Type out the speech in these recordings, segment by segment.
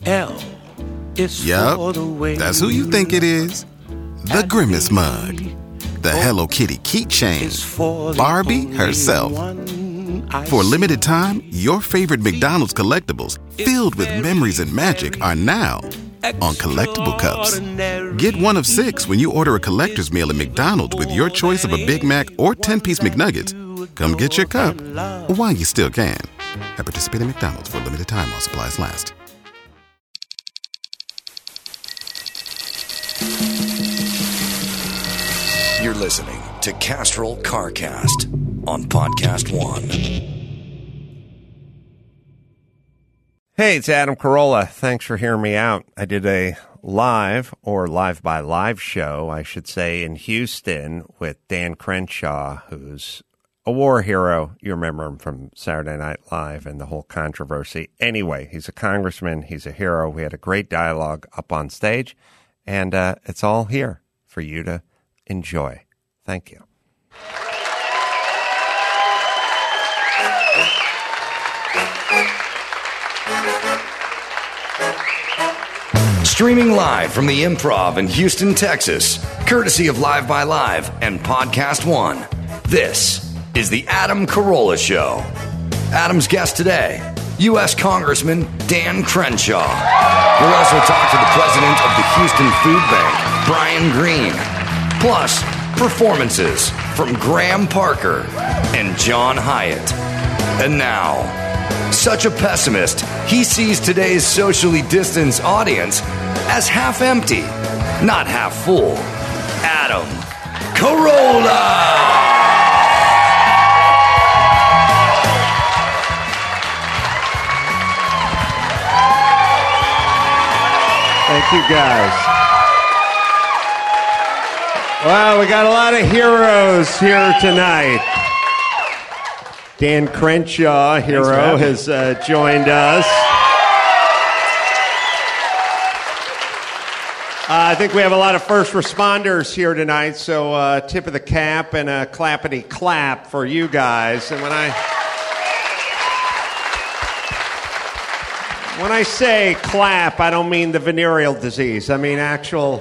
L is Yup, for the way that's who you think it is. The Grimace Mug. The Hello Kitty keychain. Barbie herself. For a limited time, your favorite McDonald's collectibles filled with memories and magic are now on collectible cups. Get one of 6 when you order a collector's meal at McDonald's with your choice of a Big Mac or 10-piece McNuggets. Come get your cup while you still can. At participating McDonald's for a limited time while supplies last. You're listening to Castrol CarCast on Podcast One. Hey, it's Adam Carolla. Thanks for hearing me out. I did a live, or live by live show, I should say, in Houston with Dan Crenshaw, who's a war hero. You remember him from Saturday Night Live and the whole controversy. Anyway, he's a congressman. He's a hero. We had a great dialogue up on stage, and it's all here for you to enjoy. Thank you. Streaming live from the Improv in Houston, Texas, courtesy of Live by Live and Podcast One. This is the Adam Carolla Show. Adam's guest today, U.S. Congressman Dan Crenshaw. We'll also talk to the president of the Houston Food Bank, Brian Green. Plus, performances from Graham Parker and John Hyatt. And now, such a pessimist, he sees today's socially distanced audience as half empty, not half full. Adam Carolla! Thank you, guys. Well, we got a lot of heroes here tonight. Dan Crenshaw, hero, has joined us. I think we have a lot of first responders here tonight, so tip of the cap and a clappity clap for you guys. And when I say clap, I don't mean the venereal disease. I mean actual...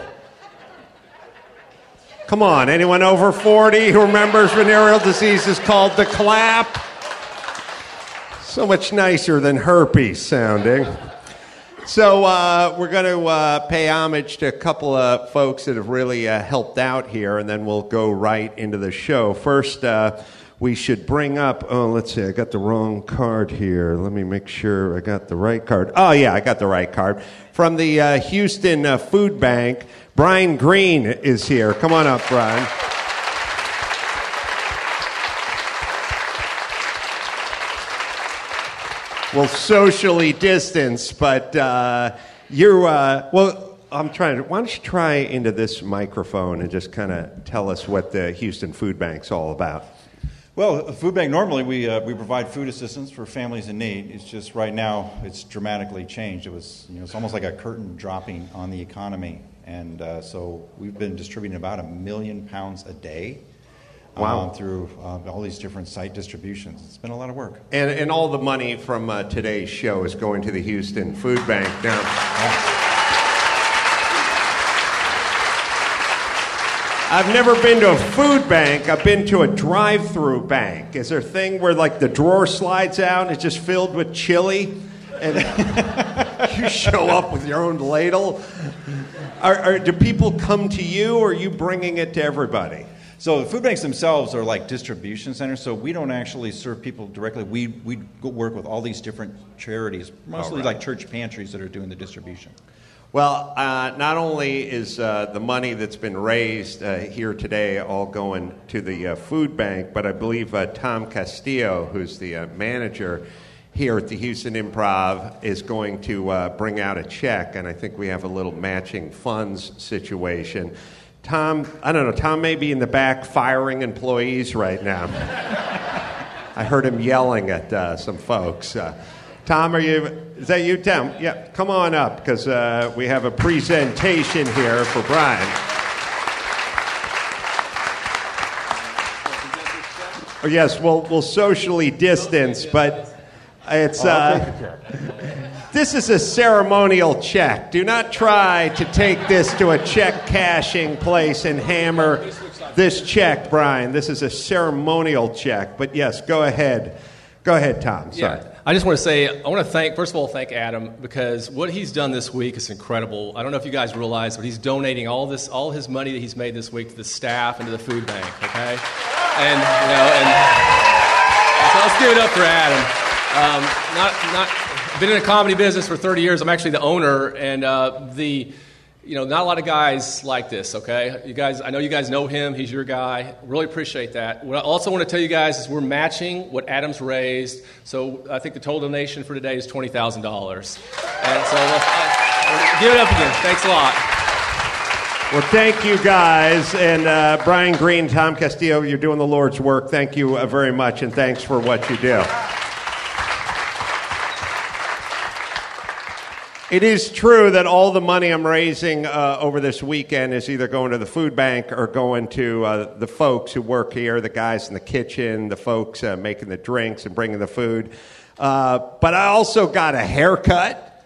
Come on, anyone over 40 who remembers venereal disease is called the clap? So much nicer than herpes sounding. So we're going to pay homage to a couple of folks that have really helped out here, and then we'll go right into the show. First, we should bring up, let's see, I got the wrong card here. Let me make sure I got the right card. Oh, yeah, I got the right card. From the Houston Food Bank, Brian Green is here. Come on up, Brian. We'll socially distance, but I'm trying to, why don't you try into this microphone and just kind of tell us what the Houston Food Bank's all about? Well, the food bank, normally we provide food assistance for families in need. It's just right now it's dramatically changed. It's almost like a curtain dropping on the economy. And so we've been distributing about 1 million pounds a day. Wow. Through all these different site distributions. It's been a lot of work. And all the money from today's show is going to the Houston Food Bank now. I've never been to a food bank. I've been to a drive-through bank. Is there a thing where, like, the drawer slides out and it's just filled with chili? And you show up with your own ladle? Do people come to you, or are you bringing it to everybody? So the food banks themselves are like distribution centers, so we don't actually serve people directly. We go work with all these different charities, mostly like church pantries that are doing the distribution. Well, not only is the money that's been raised here today all going to the food bank, but I believe Tom Castillo, who's the manager here at the Houston Improv, is going to bring out a check, and I think we have a little matching funds situation. Tom, I don't know, Tom may be in the back firing employees right now. I heard him yelling at some folks. Tom, is that you, Tom? Yeah, come on up, because we have a presentation here for Brian. Oh, yes, we'll socially distance, but it's... This is a ceremonial check. Do not try to take this to a check cashing place and hammer this check, Brian. This is a ceremonial check. But yes, go ahead. Go ahead, Tom. Sorry. Yeah. I just want to say, I want to thank, first of all, thank Adam, because what he's done this week is incredible. I don't know if you guys realize, but he's donating all his money that he's made this week to the staff and to the food bank, okay? And, so let's give it up for Adam. Been in the comedy business for 30 years. I'm actually the owner, and not a lot of guys like this, okay? You guys, I know you guys know him. He's your guy. Really appreciate that. What I also want to tell you guys is we're matching what Adam's raised. So I think the total donation for today is $20,000. And so give it up again. Thanks a lot. Well, thank you guys. And Brian Green, Tom Castillo, you're doing the Lord's work. Thank you very much, and thanks for what you do. It is true that all the money I'm raising over this weekend is either going to the food bank or going to the folks who work here, the guys in the kitchen, the folks making the drinks and bringing the food. But I also got a haircut.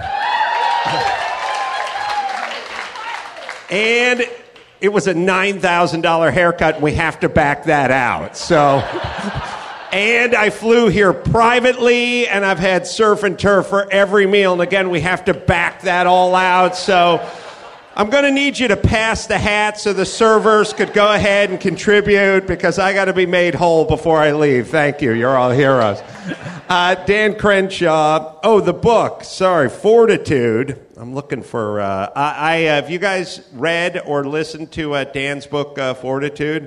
And it was a $9,000 haircut, and we have to back that out. So... And I flew here privately, and I've had surf and turf for every meal. And again, we have to back that all out. So I'm going to need you to pass the hat so the servers could go ahead and contribute, because I got to be made whole before I leave. Thank you. You're all heroes. Dan Crenshaw. Oh, the book. Sorry, Fortitude. I'm looking for... have you guys read or listened to Dan's book, Fortitude?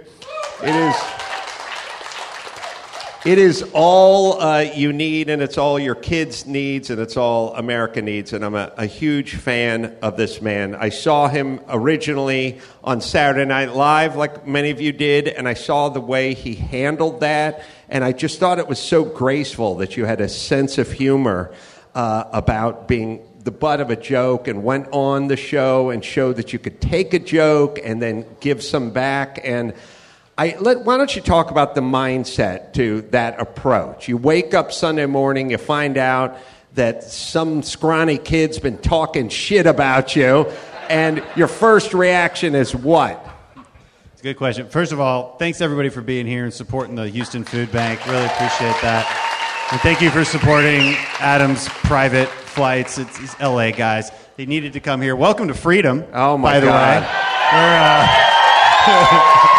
It is all you need, and it's all your kids' needs, and it's all America needs. And I'm a huge fan of this man. I saw him originally on Saturday Night Live, like many of you did, and I saw the way he handled that, and I just thought it was so graceful that you had a sense of humor about being the butt of a joke, and went on the show and showed that you could take a joke and then give some back. And why don't you talk about the mindset to that approach? You wake up Sunday morning, you find out that some scrawny kid's been talking shit about you, and your first reaction is what? It's a good question. First of all, thanks everybody for being here and supporting the Houston Food Bank. Really appreciate that. And thank you for supporting Adam's private flights. It's LA guys. They needed to come here. Welcome to Freedom. Oh my by the God. way.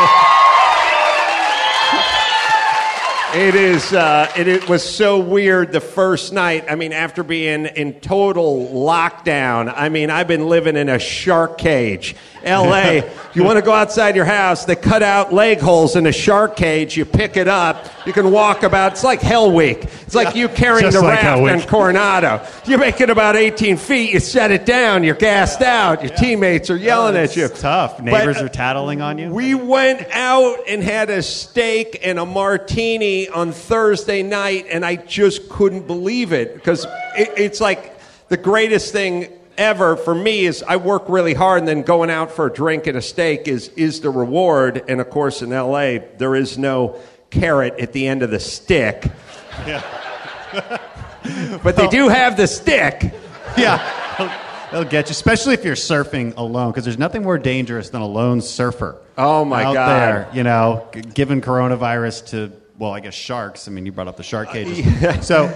It was so weird the first night. I mean, after being in total lockdown, I mean, I've been living in a shark cage. L.A., you want to go outside your house, they cut out leg holes in a shark cage, you pick it up, you can walk about, it's like Hell Week. It's like you carrying the raft in Coronado. You make it about 18 feet, you set it down, you're gassed out, your teammates are yelling at you. It's tough. Neighbors are tattling on you. We went out and had a steak and a martini on Thursday night, and I just couldn't believe it, because it's like the greatest thing ever for me is I work really hard, and then going out for a drink and a steak is the reward. And of course in LA there is no carrot at the end of the stick. Yeah. But they do have the stick. Yeah. They'll get you, especially if you're surfing alone, because there's nothing more dangerous than a lone surfer. Oh my out God. There, given coronavirus to, well, I guess sharks. I mean, you brought up the shark cages. Yeah. So,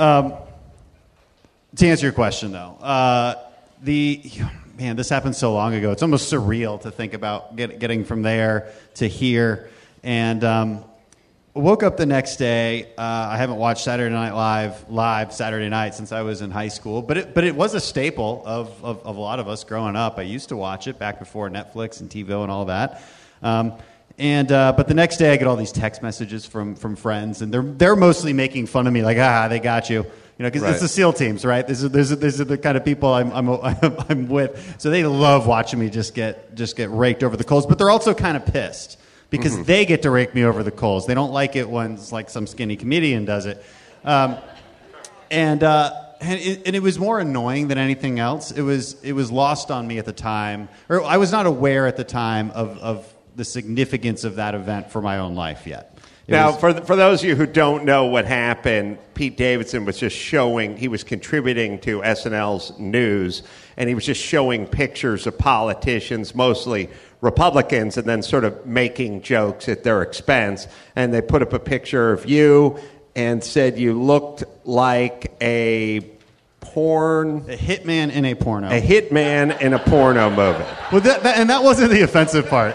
to answer your question, though, this happened so long ago. It's almost surreal to think about getting from there to here. And woke up the next day. I haven't watched Saturday Night Live Saturday night since I was in high school. But it was a staple of a lot of us growing up. I used to watch it back before Netflix and TiVo and all that. But the next day I get all these text messages from friends, and they're mostly making fun of me, like, they got you. Because it's the SEAL teams, right? These are the kind of people I'm with. So they love watching me just get raked over the coals. But they're also kind of pissed because they get to rake me over the coals. They don't like it when it's like some skinny comedian does it. And it was more annoying than anything else. It was lost on me at the time, or I was not aware at the time of the significance of that event for my own life yet. Now, for those of you who don't know what happened, Pete Davidson was just he was contributing to SNL's news, and he was just showing pictures of politicians, mostly Republicans, and then sort of making jokes at their expense. And they put up a picture of you and said you looked like a hitman in a porno. A hitman in a porno movie. Well, that wasn't the offensive part.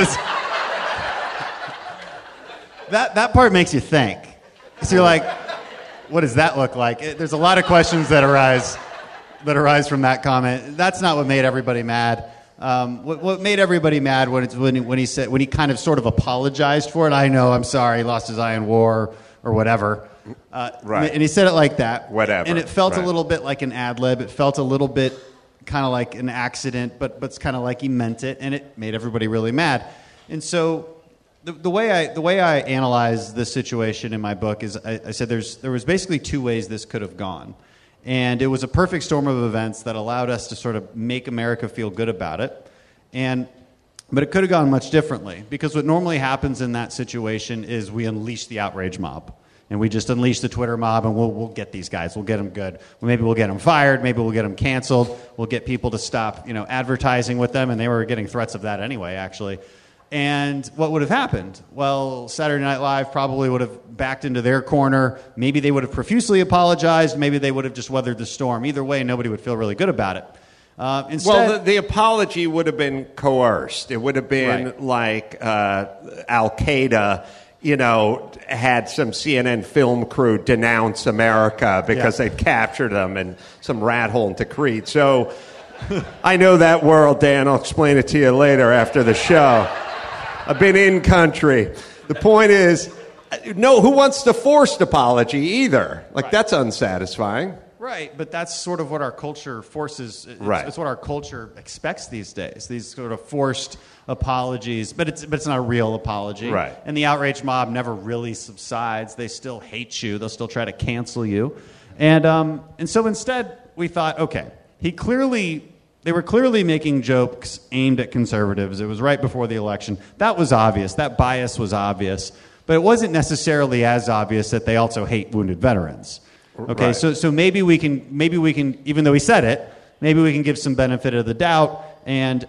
That part makes you think. So you're like, what does that look like? There's a lot of questions that arise from that comment. That's not what made everybody mad. What made everybody mad when he kind of sort of apologized for it. I know, I'm sorry, he lost his eye in war or whatever. Right. And he said it like that. Whatever. And it felt a little bit like an ad lib. It felt a little bit kind of like an accident, but it's kind of like he meant it, and it made everybody really mad. And so the way I analyze this situation in my book is I said there was basically two ways this could have gone. And it was a perfect storm of events that allowed us to sort of make America feel good about it. But it could have gone much differently, because what normally happens in that situation is we unleash the outrage mob. And we just unleash the Twitter mob, and we'll get these guys. We'll get them good. Well, maybe we'll get them fired. Maybe we'll get them canceled. We'll get people to stop, advertising with them. And they were getting threats of that anyway, actually. And what would have happened? Well, Saturday Night Live probably would have backed into their corner. Maybe they would have profusely apologized. Maybe they would have just weathered the storm. Either way, nobody would feel really good about it. Instead, the apology would have been coerced. It would have been like Al-Qaeda, had some CNN film crew denounce America because they'd captured them in some rat hole in Tikrit. So I know that world, Dan. I'll explain it to you later after the show. I've been in country. The point is, who wants the forced apology either? That's unsatisfying. Right, but that's sort of what our culture forces. It's what our culture expects these days. These sort of forced apologies, but it's not a real apology. Right. And the outrage mob never really subsides. They still hate you. They'll still try to cancel you. And so instead, we thought, okay, they were clearly making jokes aimed at conservatives. It was right before the election. That was obvious. That bias was obvious. But it wasn't necessarily as obvious that they also hate wounded veterans. Okay, right. So maybe we can, even though he said it, maybe we can give some benefit of the doubt. And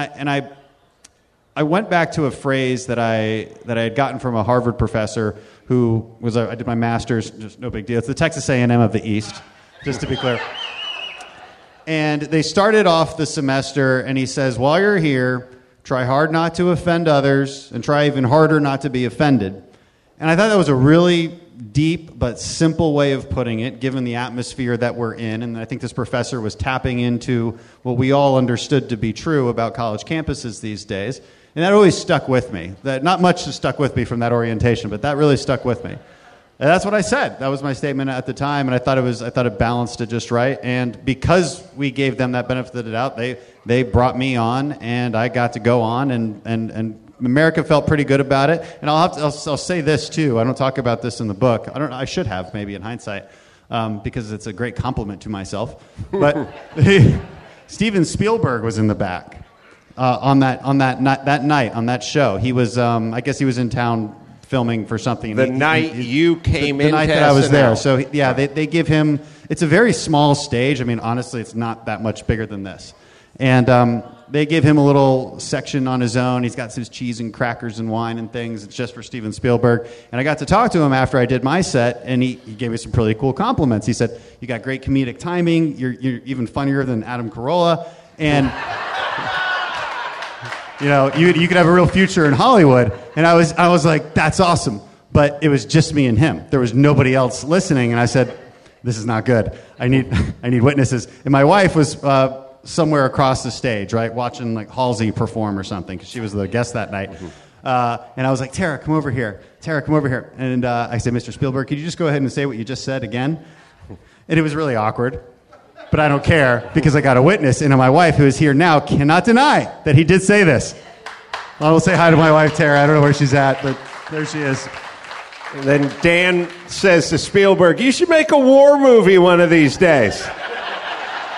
I went back to a phrase that I had gotten from a Harvard professor who was I did my master's, just no big deal. It's the Texas A&M of the East, just to be clear. And they started off the semester, and he says, while you're here, try hard not to offend others, and try even harder not to be offended. And I thought that was a really deep but simple way of putting it, given the atmosphere that we're in. And I think this professor was tapping into what we all understood to be true about college campuses these days. And that always stuck with me. That not much stuck with me from that orientation, but that really stuck with me. And that's what I said. That was my statement at the time, and I thought it balanced it just right. And because we gave them that benefit of the doubt, they brought me on, and I got to go on, and America felt pretty good about it. And I'll say this too. I don't talk about this in the book. I should have, maybe in hindsight, because it's a great compliment to myself. But Steven Spielberg was in the back on that night on that show. He was, I guess, he was in town filming for something. The night you came in, the night that I was there. So they give him. It's a very small stage. I mean, honestly, it's not that much bigger than this. And they give him a little section on his own. He's got his cheese and crackers and wine and things. It's just for Steven Spielberg. And I got to talk to him after I did my set, and he gave me some pretty cool compliments. He said, "You got great comedic timing. You're even funnier than Adam Carolla, and you could have a real future in Hollywood." And I was like, "That's awesome." But it was just me and him. There was nobody else listening. And I said, "This is not good. I need witnesses." And my wife was somewhere across the stage, right, watching like Halsey perform or something, because she was the guest that night. And I was like, Tara, come over here. And I said, Mr. Spielberg, could you just go ahead and say what you just said again? And it was really awkward, but I don't care, because I got a witness, and my wife, who is here now, cannot deny that he did say this. I will say hi to my wife, Tara. I don't know where she's at, but there she is. And then Dan says to Spielberg, "You should make a war movie one of these days."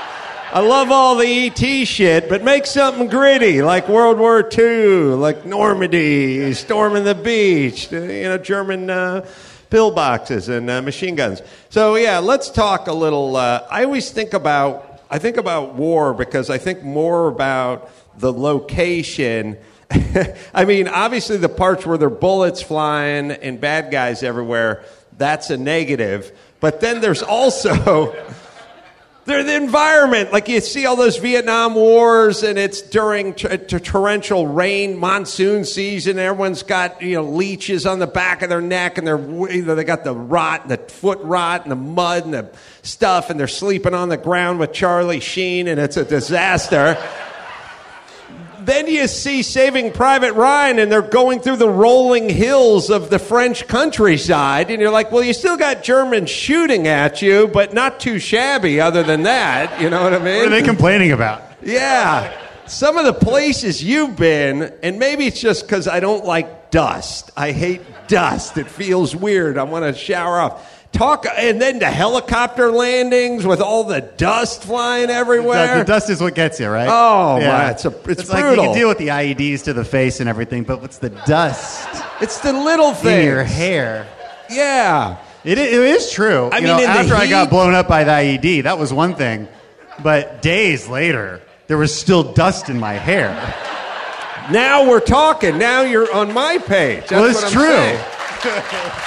I love all the E.T. shit, but make something gritty, like World War II, like Normandy, storming the beach, German pillboxes and machine guns. So yeah, let's talk a little. I always think about war because I think more about the location. I mean, obviously the parts where there are bullets flying and bad guys everywhere, that's a negative. But then there's also the environment. Like you see all those Vietnam Wars, and it's during torrential rain, monsoon season. Everyone's got leeches on the back of their neck, and they got the rot, the foot rot, and the mud and the stuff, and they're sleeping on the ground with Charlie Sheen, and it's a disaster. Then you see Saving Private Ryan, and they're going through the rolling hills of the French countryside, and you're like, well, you still got Germans shooting at you, but not too shabby other than that. You know what I mean? What are they complaining about? Yeah. Some of the places you've been, and maybe it's just because I don't like dust. I hate dust. It feels weird. I want to shower off. And then the helicopter landings with all the dust flying everywhere. The dust is what gets you, right? Oh, yeah. It's brutal. Like you can deal with the IEDs to the face and everything, but what's the dust? It's the little things. In your hair. Yeah. It is true. I mean, after I got blown up by the IED, that was one thing. But days later, there was still dust in my hair. Now we're talking. Now you're on my page. That's well, it's what I'm true.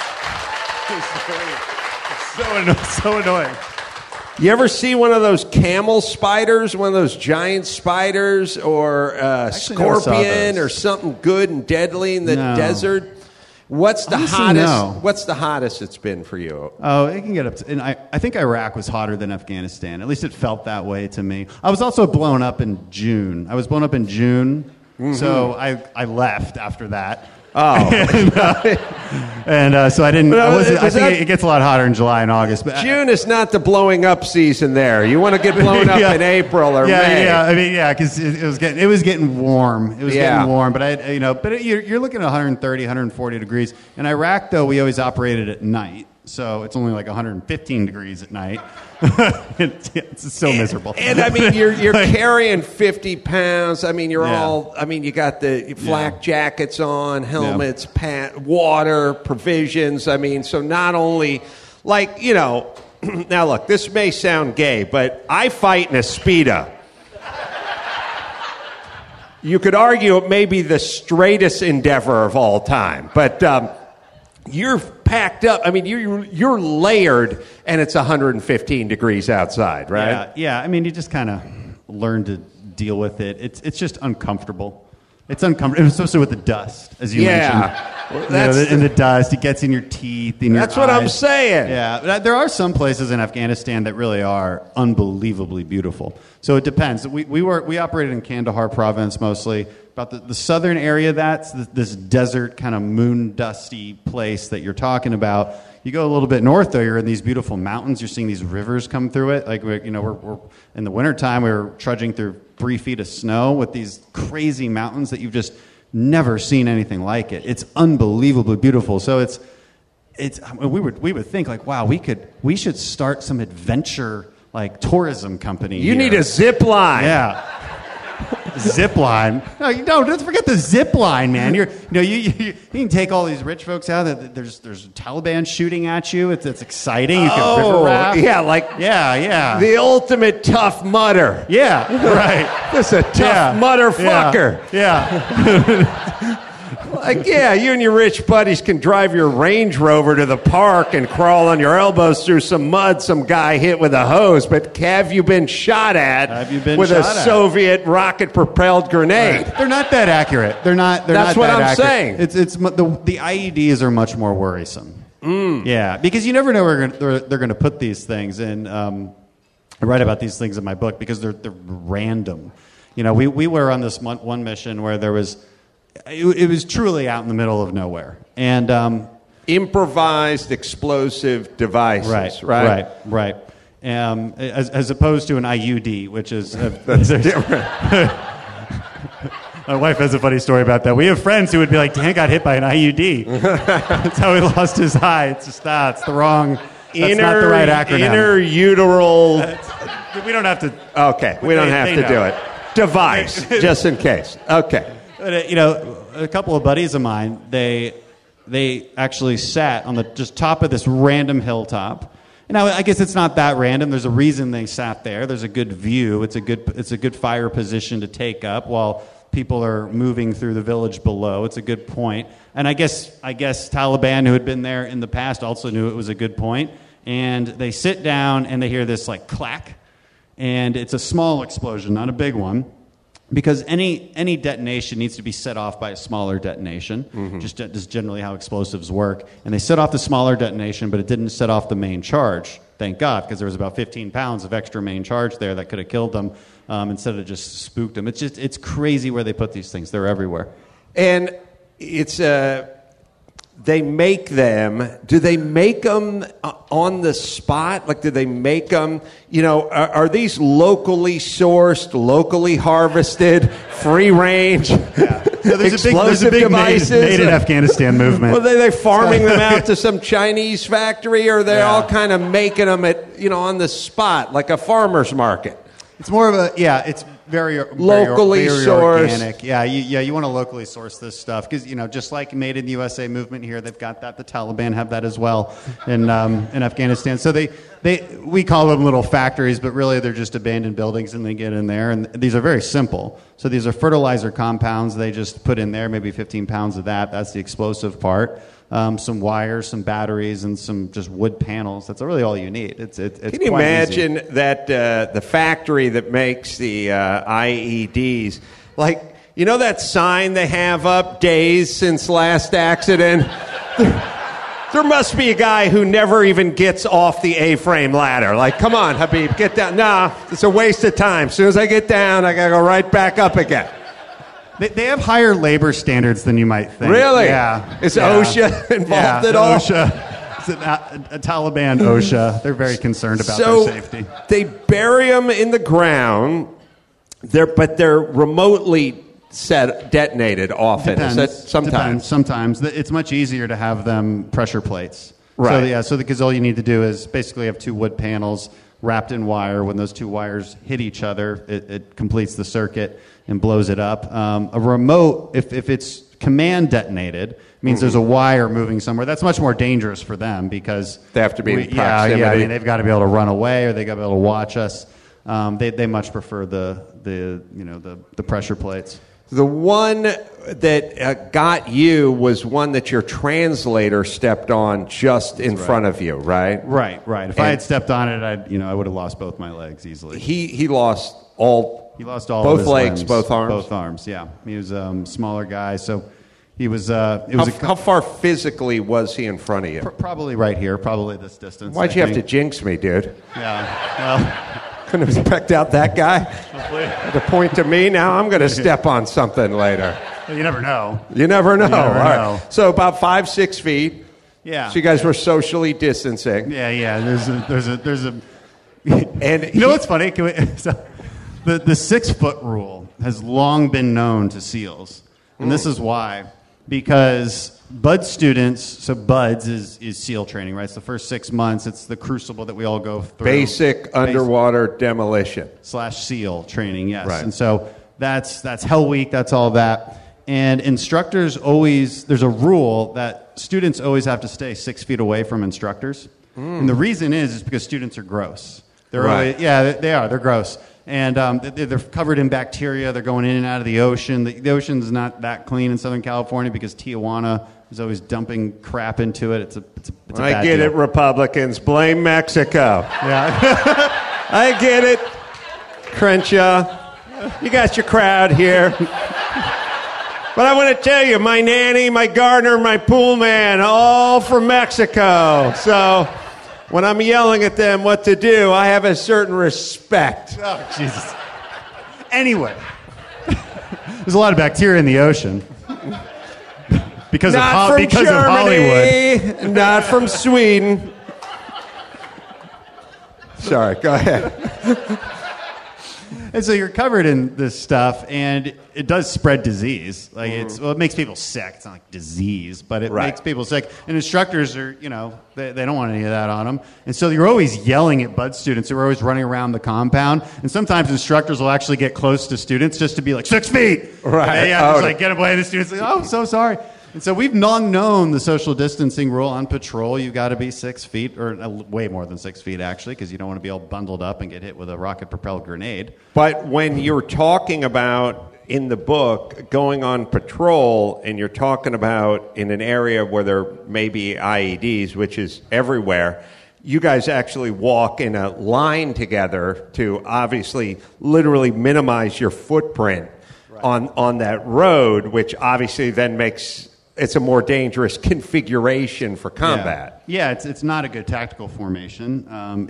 So annoying. You ever see one of those camel spiders, one of those giant spiders, or scorpion, or something good and deadly in the desert? What's the hottest? No. What's the hottest it's been for you? Oh, it can get up to. And I think Iraq was hotter than Afghanistan. At least it felt that way to me. I was also blown up in June. So I left after that. Oh, and so I didn't. I think it gets a lot hotter in July and August. But June is not the blowing up season there. You want to get blown up in April or May. Yeah. I mean, because it was getting warm. It was getting warm. But you're looking at 130, 140 degrees. In Iraq, though, we always operated at night, so it's only like 115 degrees at night. It's so miserable. And I mean, you're carrying 50 pounds. I mean, you got the flak jackets on, helmets, water, provisions. I mean, so not only, now look, this may sound gay, but I fight in a Speedo. You could argue it may be the straightest endeavor of all time, but you're packed up. I mean, you're layered, and it's 115 degrees outside, right? Yeah. I mean, you just kind of learn to deal with it. It's just uncomfortable. It's uncomfortable, especially with the dust, as you mentioned. And the dust, it gets in your teeth, in your eyes. That's what I'm saying. Yeah, there are some places in Afghanistan that really are unbelievably beautiful. So it depends. We operated in Kandahar province mostly. About the southern area, that's this desert kind of moon dusty place that you're talking about. You go a little bit north, though, you're in these beautiful mountains. You're seeing these rivers come through it. Like we're in the wintertime, we were trudging through 3 feet of snow with these crazy mountains that you've just never seen anything like it. It's unbelievably beautiful. So it's we would think like, wow, we should start some adventure tourism company. You need a zip line. Yeah. Zip line. No, don't forget the zip line, man. You can take all these rich folks out. There's Taliban shooting at you. It's exciting. You can river raft. Yeah. The ultimate tough mudder. Yeah, right. This is a tough mudder fucker. Yeah. You and your rich buddies can drive your Range Rover to the park and crawl on your elbows through some mud some guy hit with a hose, but have you been shot at with a Soviet rocket-propelled grenade? Right. They're not that accurate. That's what I'm saying. The IEDs are much more worrisome. Yeah, because you never know where they're going to put these things. And I write about these things in my book because they're random. We were on this one mission where there was... It was truly out in the middle of nowhere, and improvised explosive devices. Right. As opposed to an IUD, which is that's different. My wife has a funny story about that. We have friends who would be like, "Dan got hit by an IUD. That's how he lost his eye." It's just it's the wrong. That's not the right acronym. Interuteral We don't have to. Okay, we don't have to do it. Device, just in case. Okay. But, a couple of buddies of mine, they actually sat on the just top of this random hilltop. Now, I guess it's not that random. There's a reason they sat there. There's a good view. It's a good fire position to take up while people are moving through the village below. It's a good point. And I guess Taliban, who had been there in the past, also knew it was a good point. And they sit down and they hear this like clack, and it's a small explosion, not a big one. Because any detonation needs to be set off by a smaller detonation, just generally how explosives work. And they set off the smaller detonation, but it didn't set off the main charge, thank God, because there was about 15 pounds of extra main charge there that could have killed them instead of just spooked them. It's crazy where they put these things. They're everywhere. And it's they make them. Do they make them on the spot? Like, do they make them? Are these locally sourced, locally harvested, free range? Yeah. So there's a big made in Afghanistan movement. Well, they farming them out to some Chinese factory, or they're all kind of making them on the spot, like a farmer's market. It's more of it's very locally sourced. Organic. You want to locally source this stuff because just like Made in the USA movement here, they've got that. The Taliban have that as well in Afghanistan. So we call them little factories, but really they're just abandoned buildings, and they get in there. And these are very simple. So these are fertilizer compounds. They just put in there maybe 15 pounds of that. That's the explosive part. Some wires, some batteries, and some just wood panels. That's really all you need. It's Can you imagine easy. that the factory that makes the IEDs, like, that sign they have up, days since last accident? There must be a guy who never even gets off the A-frame ladder. Like, come on, Habib, get down. Nah, it's a waste of time. As soon as I get down, I got to go right back up again. They have higher labor standards than you might think. Really? Yeah. Is OSHA involved at all? OSHA. It's a Taliban OSHA. They're very concerned about their safety. They bury them in the ground, but they're remotely detonated often. Sometimes. Sometimes. It's much easier to have them pressure plates. Right. Because all you need to do is basically have two wood panels wrapped in wire. When those two wires hit each other, it completes the circuit and blows it up. A remote, if it's command detonated, means there's a wire moving somewhere. That's much more dangerous for them because they have to be in proximity. Yeah, I mean, they've got to be able to run away, or they got to be able to watch us. They much prefer the pressure plates. The one that got you was one that your translator stepped on just in front of you, right? Right. If I had stepped on it, I would have lost both my legs easily. He lost all. He lost all both of his legs, limbs. both arms. Both arms. Yeah, he was a smaller guy, so he was. How far physically was he in front of you? Probably right here. Probably this distance. Why'd you have to jinx me, dude? Yeah. Well. Couldn't have picked out that guy. Had to point to me. Now I'm going to step on something later. Well, you never know. You never know. All right. So about 5-6 feet. Yeah. So you guys were socially distancing. Yeah. There's a. And what's funny? The 6 foot rule has long been known to SEALs, and this is why. Because BUD students, so BUDS is SEAL training, right? It's the first 6 months. It's the crucible that we all go through. Basic underwater demolition. /SEAL training, yes. Right. And so that's Hell Week, that's all that. And instructors there's a rule that students always have to stay 6 feet away from instructors. And the reason is because students are gross. They're right. They are. They're gross. And they're covered in bacteria. They're going in and out of the ocean. The ocean's not that clean in Southern California because Tijuana is always dumping crap into it. It's a I bad get deal. it, Republicans. Blame Mexico. Yeah. I get it, Crenshaw. You got your crowd here. But I want to tell you, my nanny, my gardener, my pool man, all from Mexico. So when I'm yelling at them what to do, I have a certain respect. Oh, Jesus. Anyway, there's a lot of bacteria in the ocean. Because of Hollywood. Not from Sweden. Sorry, go ahead. And so you're covered in this stuff, and it does spread disease. Like it makes people sick. It's not like disease, but it makes people sick. And instructors are, they don't want any of that on them. And so you're always yelling at bud students who are always running around the compound. And sometimes instructors will actually get close to students just to be like, 6 feet. Right. And just like get away. The students like, oh, I'm so sorry. And so we've long known the social distancing rule on patrol. You've got to be 6 feet, or way more than 6 feet, actually, because you don't want to be all bundled up and get hit with a rocket-propelled grenade. But when you're talking about, in the book, going on patrol, and you're talking about in an area where there may be IEDs, which is everywhere, you guys actually walk in a line together to obviously literally minimize your footprint on that road, which obviously then makes... it's a more dangerous configuration for combat. Yeah, it's not a good tactical formation.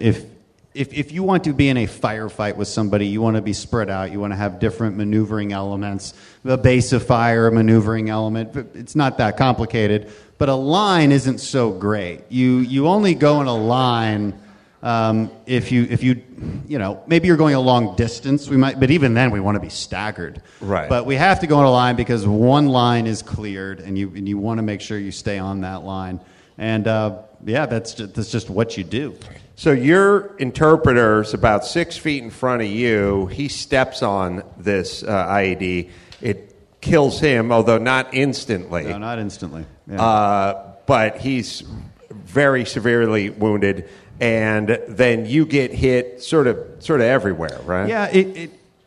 If you want to be in a firefight with somebody, you want to be spread out. You want to have different maneuvering elements. The base of fire, a maneuvering element. It's not that complicated. But a line isn't so great. You only go in a line if you maybe you're going a long distance. But even then we want to be staggered. Right. But we have to go in a line because one line is cleared, and you want to make sure you stay on that line. And that's just what you do. So your interpreter's about 6 feet in front of you. He steps on this IED. It kills him, although not instantly. No, not instantly. Yeah. But he's very severely wounded. And then you get hit sort of everywhere, right? Yeah,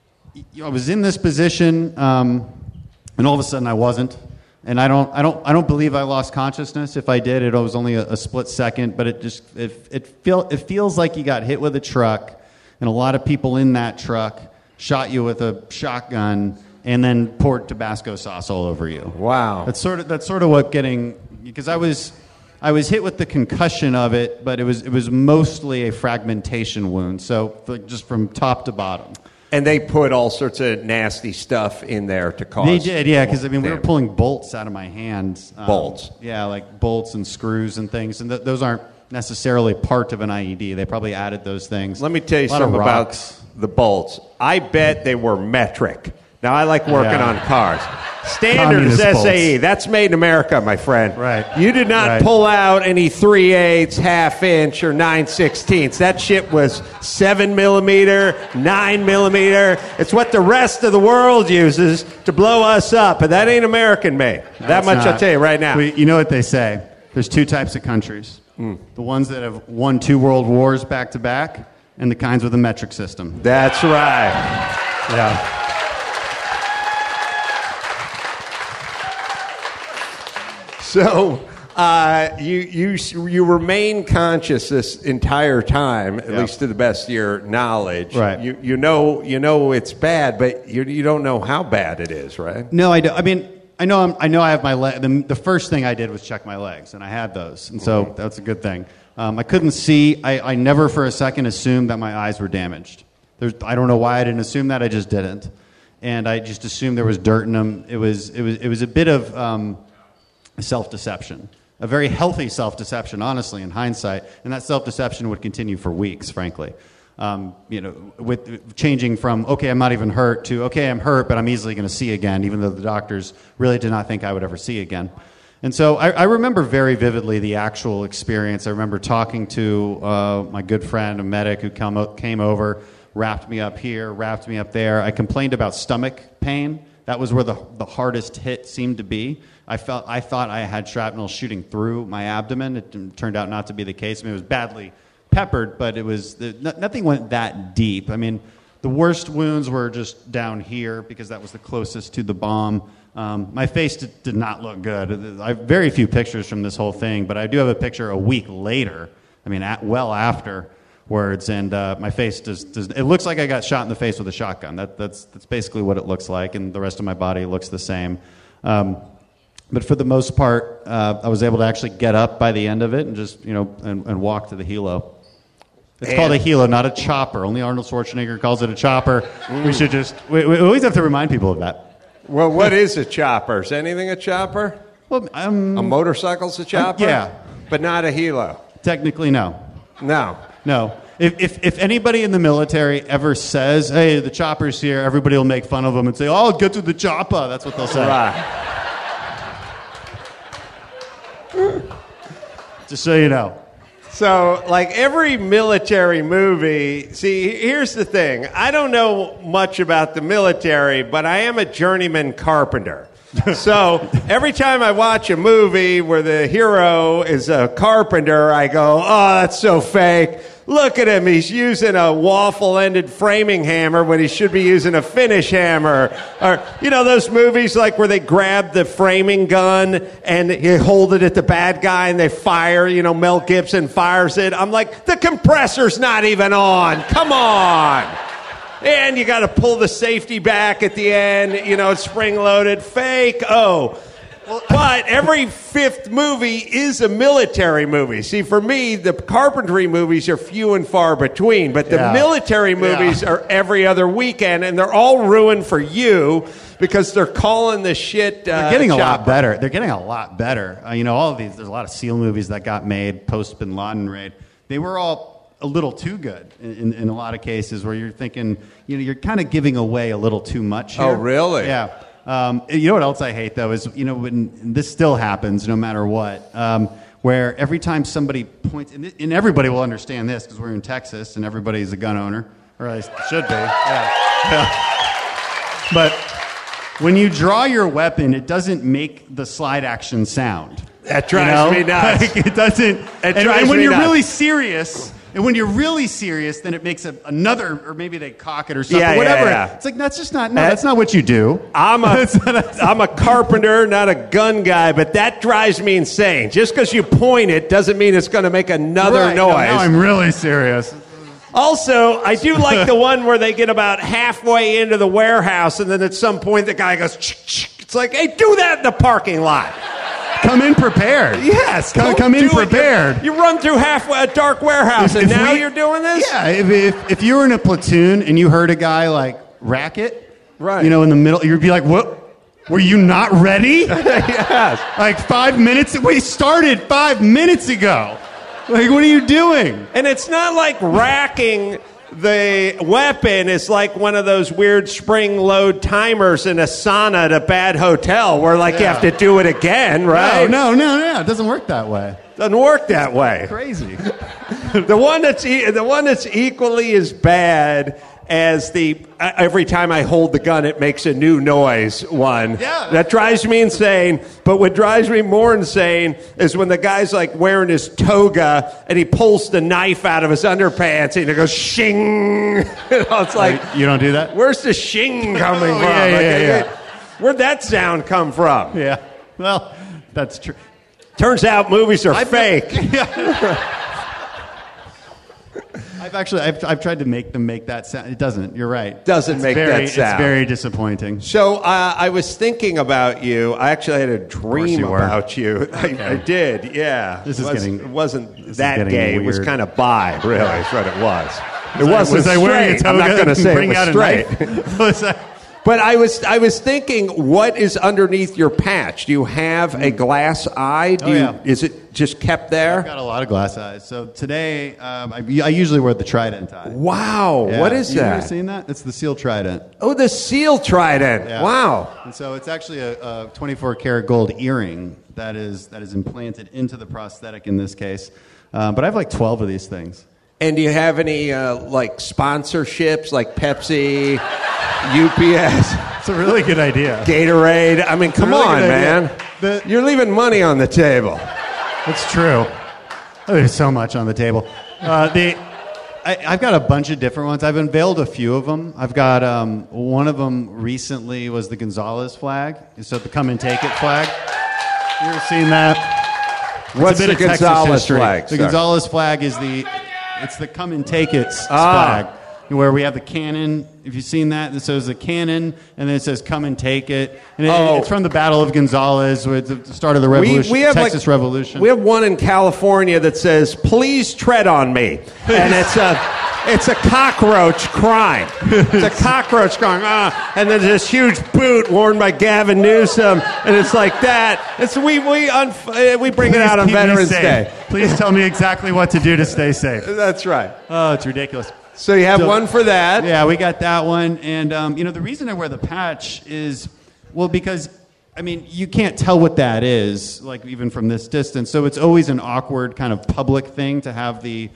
I was in this position, and all of a sudden I wasn't. And I don't believe I lost consciousness. If I did, it was only a split second. But it feels like you got hit with a truck, and a lot of people in that truck shot you with a shotgun, and then poured Tabasco sauce all over you. Wow. That's sort of what because I was hit with the concussion of it, but it was mostly a fragmentation wound, so just from top to bottom. And they put all sorts of nasty stuff in there to cause. They did, yeah, because we were pulling bolts out of my hands. Bolts, yeah, like bolts and screws and things, and those aren't necessarily part of an IED. They probably added those things. Let me tell you something about the bolts. I bet they were metric. Now, I like working on cars. Standard is SAE. That's made in America, my friend. Right. You did not pull out any 3/8, half-inch, or 9/16. That shit was 7mm, 9mm. It's what the rest of the world uses to blow us up, and that ain't American-made. That much I'll tell you right now. You know what they say. There's two types of countries. The ones that have won 2 world wars back-to-back, and the kinds with a metric system. That's right. Yeah. So you remain conscious this entire time, at least to the best of your knowledge. Right. You know it's bad, but you don't know how bad it is, right? No, I don't. I mean, I know I have my leg. The first thing I did was check my legs, and I had those, and so that's a good thing. I couldn't see. I never for a second assumed that my eyes were damaged. I don't know why I didn't assume that. I just didn't, and I just assumed there was dirt in them. It was a bit of self-deception, a very healthy self-deception, honestly, in hindsight, and that self-deception would continue for weeks, frankly. With changing from, okay, I'm not even hurt, to, okay, I'm hurt, but I'm easily going to see again, even though the doctors really did not think I would ever see again. And so I remember very vividly the actual experience. I remember talking to my good friend, a medic who came over, wrapped me up here, wrapped me up there. I complained about stomach pain. That was where the hardest hit seemed to be. I thought I had shrapnel shooting through my abdomen. It turned out not to be the case. I mean, it was badly peppered, but nothing went that deep. I mean, the worst wounds were just down here because that was the closest to the bomb. My face did not look good. I have very few pictures from this whole thing, but I do have a picture a week later. I mean, well afterwards, and my face does. It looks like I got shot in the face with a shotgun. That's basically what it looks like, and the rest of my body looks the same. But for the most part, I was able to actually get up by the end of it and just, and walk to the helo. It's called a helo, not a chopper. Only Arnold Schwarzenegger calls it a chopper. We always have to remind people of that. Well, what is a chopper? Is anything a chopper? Well, a motorcycle's a chopper? Yeah. But not a helo? Technically, no. No. No. If anybody in the military ever says, "Hey, the chopper's here," everybody will make fun of them and say, "Oh, get to the chopper." That's what they'll say. Right. Just so you know. So, like every military movie, see, here's the thing. I don't know much about the military, but I am a journeyman carpenter. So, every time I watch a movie where the hero is a carpenter, I go, oh, that's so fake. Look at him. He's using a waffle-ended framing hammer when he should be using a finish hammer. Or, you know, those movies like where they grab the framing gun and you hold it at the bad guy and they fire, you know, Mel Gibson fires it. I'm like, the compressor's not even on. Come on. And you got to pull the safety back at the end. You know, it's spring-loaded. Fake. Oh. But every fifth movie is a military movie. See, for me, the carpentry movies are few and far between, but the military movies are every other weekend, and they're all ruined for you because they're calling the shit. They're getting a lot better. They're getting a lot better. You know, all of these. There's a lot of SEAL movies that got made post Bin Laden raid. They were all a little too good in a lot of cases, where you're thinking, you know, you're kind of giving away a little too much here. Oh, really? Yeah. You know what else I hate, though, is, you know, when this still happens no matter what, where every time somebody points, and everybody will understand this because we're in Texas and everybody's a gun owner, or at least should be. Yeah. But when you draw your weapon, it doesn't make the slide action sound. That drives me nuts. Like, it doesn't. And when you're really serious. And when you're really serious, then it makes another, or maybe they cock it or something, whatever. Yeah. It's like, that's just not, that's not what you do. I'm a carpenter, not a gun guy, but that drives me insane. Just because you point it doesn't mean it's going to make another noise. No, I'm really serious. Also, I do like the one where they get about halfway into the warehouse, and then at some point the guy goes, it's like, hey, do that in the parking lot. Come in prepared. Yes. Come in prepared. You run through halfway a dark warehouse, and now you're doing this? Yeah. If you were in a platoon and you heard a guy, like, racket, right, you know, in the middle, you'd be like, what? Were you not ready? Yes. Like 5 minutes? We started 5 minutes ago. Like, what are you doing? And it's not like racking the weapon is like one of those weird spring load timers in a sauna at a bad hotel where, like, you have to do it again, right? No. It doesn't work that way. Doesn't work that way. Crazy. The one that's equally as bad as the every time I hold the gun it makes a new noise one. Yeah. That drives me insane. But what drives me more insane is when the guy's like wearing his toga and he pulls the knife out of his underpants and it goes shing. It's like, you don't do that? Where's the shing coming from? Yeah. Where'd that sound come from? Yeah. Well, that's true. Turns out movies are fake. I've tried to make them make that sound. It doesn't. You're right. Doesn't make that sound. It's very disappointing. So I was thinking about you. I actually had a dream about you. Okay. I did. Yeah. It wasn't that gay. It was kind of bi. Really, is what it was. It wasn't was I wearing a toga? I'm not going to say it was straight. But I was thinking, what is underneath your patch? Do you have a glass eye? Is it just kept there? I've got a lot of glass eyes. So today, I usually wear the Trident eye. Wow. Yeah. What is that? You ever seen that? It's the SEAL Trident. Oh, the SEAL Trident. Yeah. Wow. And so it's actually a 24 karat gold earring that is implanted into the prosthetic in this case. But I have like 12 of these things. And do you have any like sponsorships like Pepsi, UPS? It's a really good idea. Gatorade. I mean, come on, man. You're leaving money on the table. That's true. There's so much on the table. I've got a bunch of different ones. I've unveiled a few of them. I've got one of them recently was the Gonzalez flag. So the come and take it flag. You ever seen that? What's the Gonzalez flag? The Gonzalez flag is the come and take it flag. where we have the cannon. If you've seen that, it says the cannon, and then it says "Come and take it." And it's from the Battle of Gonzales, with the start of the Revolution, we have Texas Revolution. We have one in California that says "Please tread on me," and it's a cockroach crying. It's a cockroach crying, and then this huge boot worn by Gavin Newsom, and it's like that. We bring it out on Veterans Day. Please tell me exactly what to do to stay safe. That's right. Oh, it's ridiculous. So you have one for that. Yeah, we got that one. And, the reason I wear the patch is, because, you can't tell what that is, like, even from this distance. So it's always an awkward kind of public thing to have the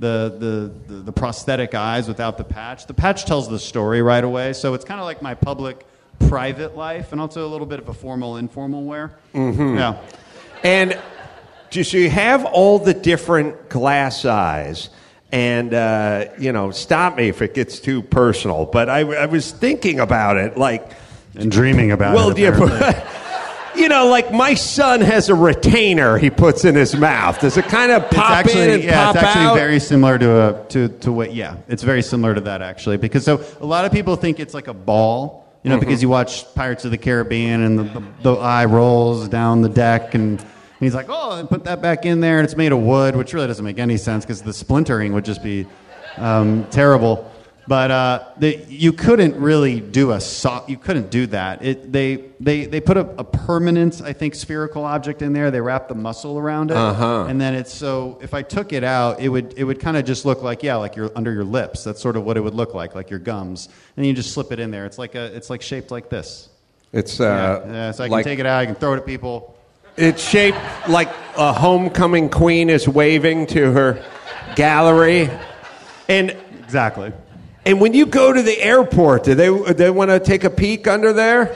prosthetic eyes without the patch. The patch tells the story right away. So it's kind of like my public-private life, and also a little bit of a formal-informal wear. Mm-hmm. Yeah. And so you have all the different glass eyes. And, stop me if it gets too personal, but I was thinking about it, and dreaming about it. Well, like my son has a retainer he puts in his mouth. Does it kind of pop in and pop out? It's actually very similar to what, it's very similar to that, actually. Because so a lot of people think it's like a ball, because you watch Pirates of the Caribbean and the eye rolls down the deck and he's like, and put that back in there, and it's made of wood, which really doesn't make any sense because the splintering would just be terrible. But you couldn't really do you couldn't do that. They put a permanent, I think, spherical object in there. They wrap the muscle around it, and then if I took it out, it would kind of just look like you're under your lips. That's sort of what it would look like your gums, and you just slip it in there. It's like shaped like this. It's so I can take it out. I can throw it at people. It's shaped like a homecoming queen is waving to her gallery. And exactly. And when you go to the airport, do they want to take a peek under there?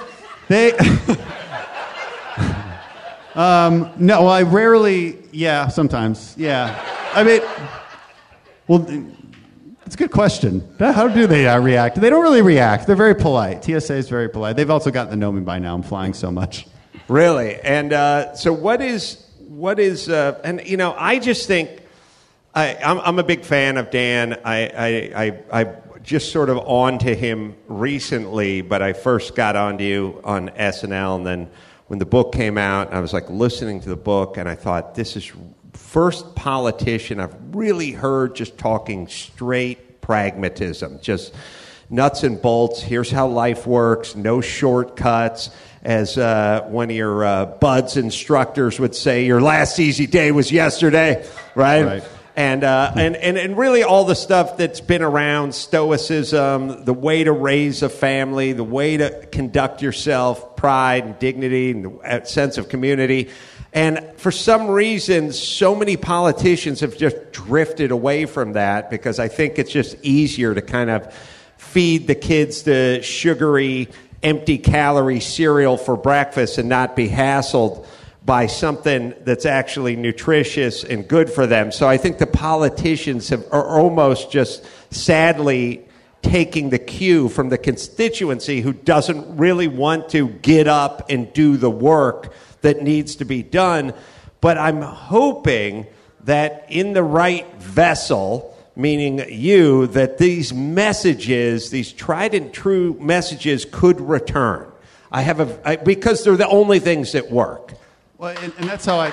No, well, I rarely, sometimes. It's a good question. How do they react? They don't really react. They're very polite. TSA is very polite. They've also gotten to know me by now. I'm flying so much. Really? And so what is I just think I'm a big fan of Dan. I just sort of on to him recently, but I first got onto you on SNL, and then when the book came out, I was like listening to the book, and I thought, this is first politician I've really heard just talking straight pragmatism, just nuts and bolts. Here's how life works, no shortcuts. As one of your Bud's instructors would say, your last easy day was yesterday, right? And really all the stuff that's been around, stoicism, the way to raise a family, the way to conduct yourself, pride and dignity and the sense of community. And for some reason, so many politicians have just drifted away from that because I think it's just easier to kind of feed the kids the sugary, empty-calorie cereal for breakfast and not be hassled by something that's actually nutritious and good for them. So I think the politicians are almost just sadly taking the cue from the constituency who doesn't really want to get up and do the work that needs to be done. But I'm hoping that in the right vessel, meaning you, that these messages, these tried and true messages could return. Because they're the only things that work. Well, and that's how I...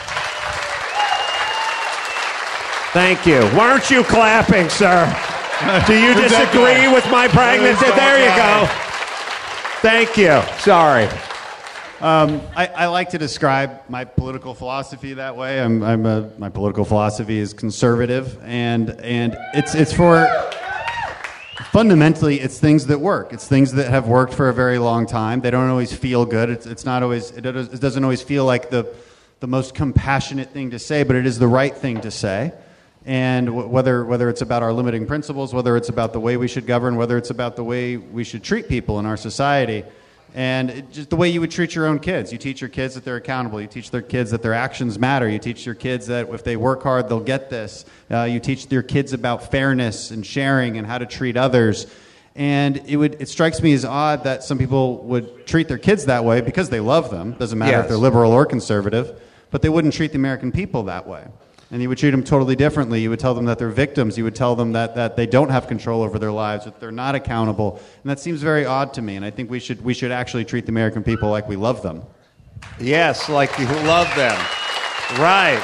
Thank you. Why aren't you clapping, sir? Do you disagree with my pragmatism? There you go. Thank you. Sorry. I like to describe my political philosophy that way. My political philosophy is conservative, and it's for fundamentally it's things that work. It's things that have worked for a very long time. They don't always feel good. It's not always. It doesn't always feel like the most compassionate thing to say, but it is the right thing to say. And whether it's about our limiting principles, whether it's about the way we should govern, whether it's about the way we should treat people in our society. And just the way you would treat your own kids. You teach your kids that they're accountable. You teach their kids that their actions matter. You teach your kids that if they work hard, they'll get this. You teach your kids about fairness and sharing and how to treat others. And it strikes me as odd that some people would treat their kids that way because they love them. Doesn't matter if they're liberal or conservative. But they wouldn't treat the American people that way. And you would treat them totally differently. You would tell them that they're victims. You would tell them that they don't have control over their lives, that they're not accountable. And that seems very odd to me. And I think we should actually treat the American people like we love them. Yes, like you love them. Right.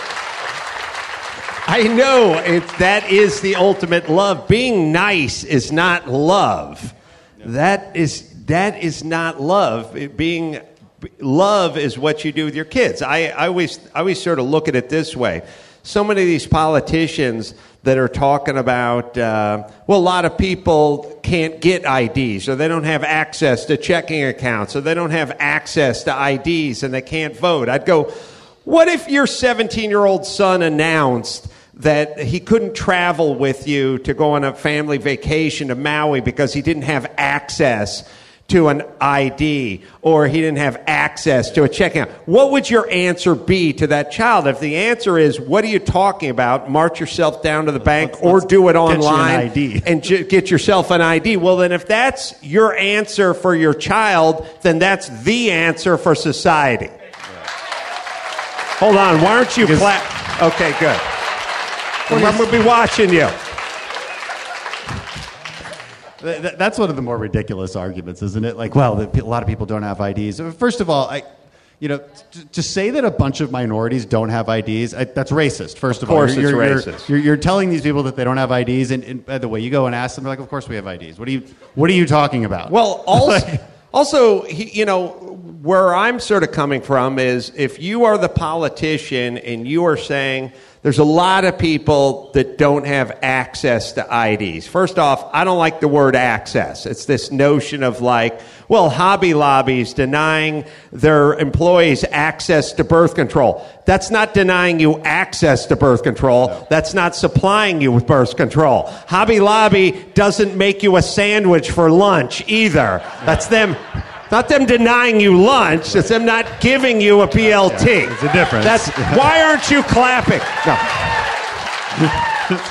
I know that is the ultimate love. Being nice is not love. No. That is not love. Love is what you do with your kids. I always sort of look at it this way. So many of these politicians that are talking about, a lot of people can't get IDs, or they don't have access to checking accounts, or they don't have access to IDs and they can't vote. I'd go, what if your 17-year-old son announced that he couldn't travel with you to go on a family vacation to Maui because he didn't have access to an ID, or he didn't have access to a checking account? What would your answer be to that child? If the answer is, what are you talking about? March yourself down to the bank or do it online and get yourself an ID. Well, then if that's your answer for your child, then that's the answer for society. Hold on, why aren't you clap? Okay, good. I'm going to be watching you. That's one of the more ridiculous arguments, isn't it? Like, well, a lot of people don't have IDs. First of all, to say that a bunch of minorities don't have IDs, that's racist. First of all, it's racist. You're telling these people that they don't have IDs, and by the way, you go and ask them, they're like, of course we have IDs. What are you talking about? Well, also, where I'm sort of coming from is, if you are the politician and you are saying there's a lot of people that don't have access to IDs. First off, I don't like the word access. It's this notion of like, well, Hobby Lobby's denying their employees access to birth control. That's not denying you access to birth control. No. That's not supplying you with birth control. Hobby Lobby doesn't make you a sandwich for lunch either. That's them. Not them denying you lunch, it's them not giving you a BLT. Yeah, it's a difference. Why aren't you clapping? No.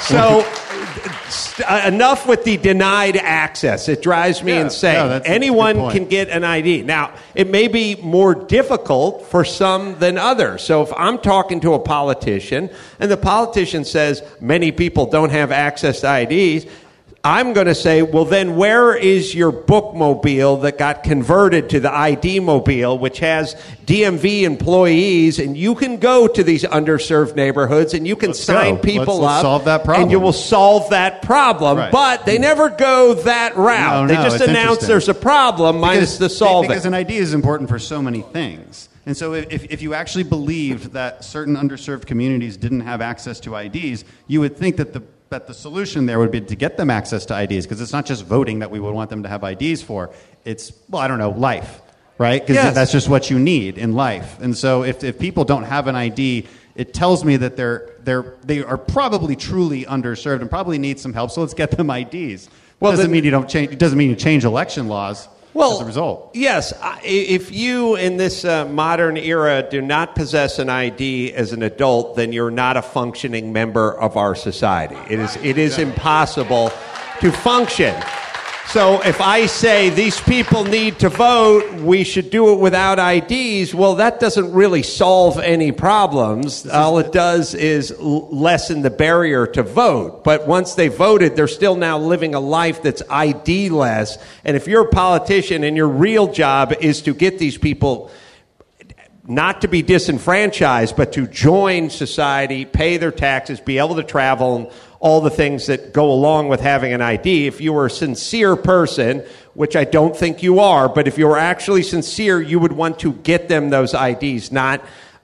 So, enough with the denied access. It drives me insane. No, anyone can get an ID. Now, it may be more difficult for some than others. So if I'm talking to a politician, and the politician says many people don't have access to IDs, I'm going to say, well, then where is your bookmobile that got converted to the ID mobile, which has DMV employees, and you can go to these underserved neighborhoods and you can sign people up. Let's solve that problem. And you will solve that problem. Right. But they never go that route. They just announce there's a problem minus the solving. Because an ID is important for so many things. And so if you actually believed that certain underserved communities didn't have access to IDs, you would think that the solution there would be to get them access to IDs, because it's not just voting that we would want them to have IDs for. It's, life, right? Because that's just what you need in life. And so if people don't have an ID, it tells me that they are probably truly underserved and probably need some help. So let's get them IDs. Well, doesn't mean you change election laws. As a result. Yes. If you, in this modern era, do not possess an ID as an adult, then you're not a functioning member of our society. It is impossible to function. So if I say these people need to vote, we should do it without IDs, well, that doesn't really solve any problems. All it does is lessen the barrier to vote. But once they voted, they're still now living a life that's ID-less. And if you're a politician and your real job is to get these people not to be disenfranchised, but to join society, pay their taxes, be able to travel, and all the things that go along with having an ID. If you were a sincere person, which I don't think you are, but if you were actually sincere, you would want to get them those IDs, not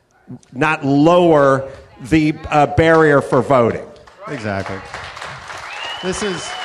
lower the barrier for voting. Exactly. This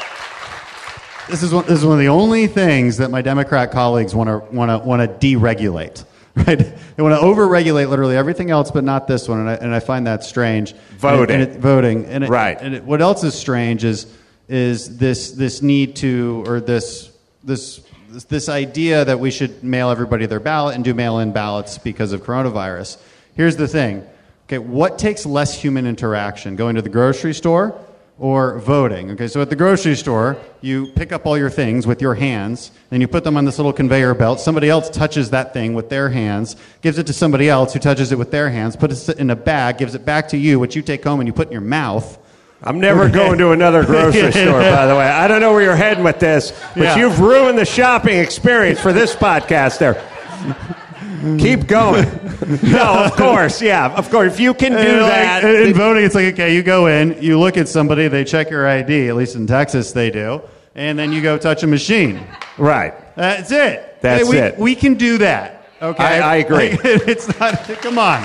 is one of the only things that my Democrat colleagues want to deregulate. Right? They want to overregulate literally everything else, but not this one, and I find that strange. Voting. Right. And what else is strange is this need to, or this idea that we should mail everybody their ballot and do mail-in ballots because of coronavirus. Here's the thing. Okay, what takes less human interaction? Going to the grocery store, or voting. Okay, so at the grocery store, you pick up all your things with your hands, and you put them on this little conveyor belt. Somebody else touches that thing with their hands, gives it to somebody else who touches it with their hands, puts it in a bag, gives it back to you, which you take home and you put in your mouth. I'm never going to another grocery store, by the way. I don't know where you're heading with this, but you've ruined the shopping experience for this podcast there. Keep going. No, of course, yeah. Of course, if you can do that. In voting, it's like, okay, you go in, you look at somebody, they check your ID, at least in Texas they do, and then you go touch a machine. Right. That's it. That's it. We can do that. Okay? I agree. Like, it's not, come on.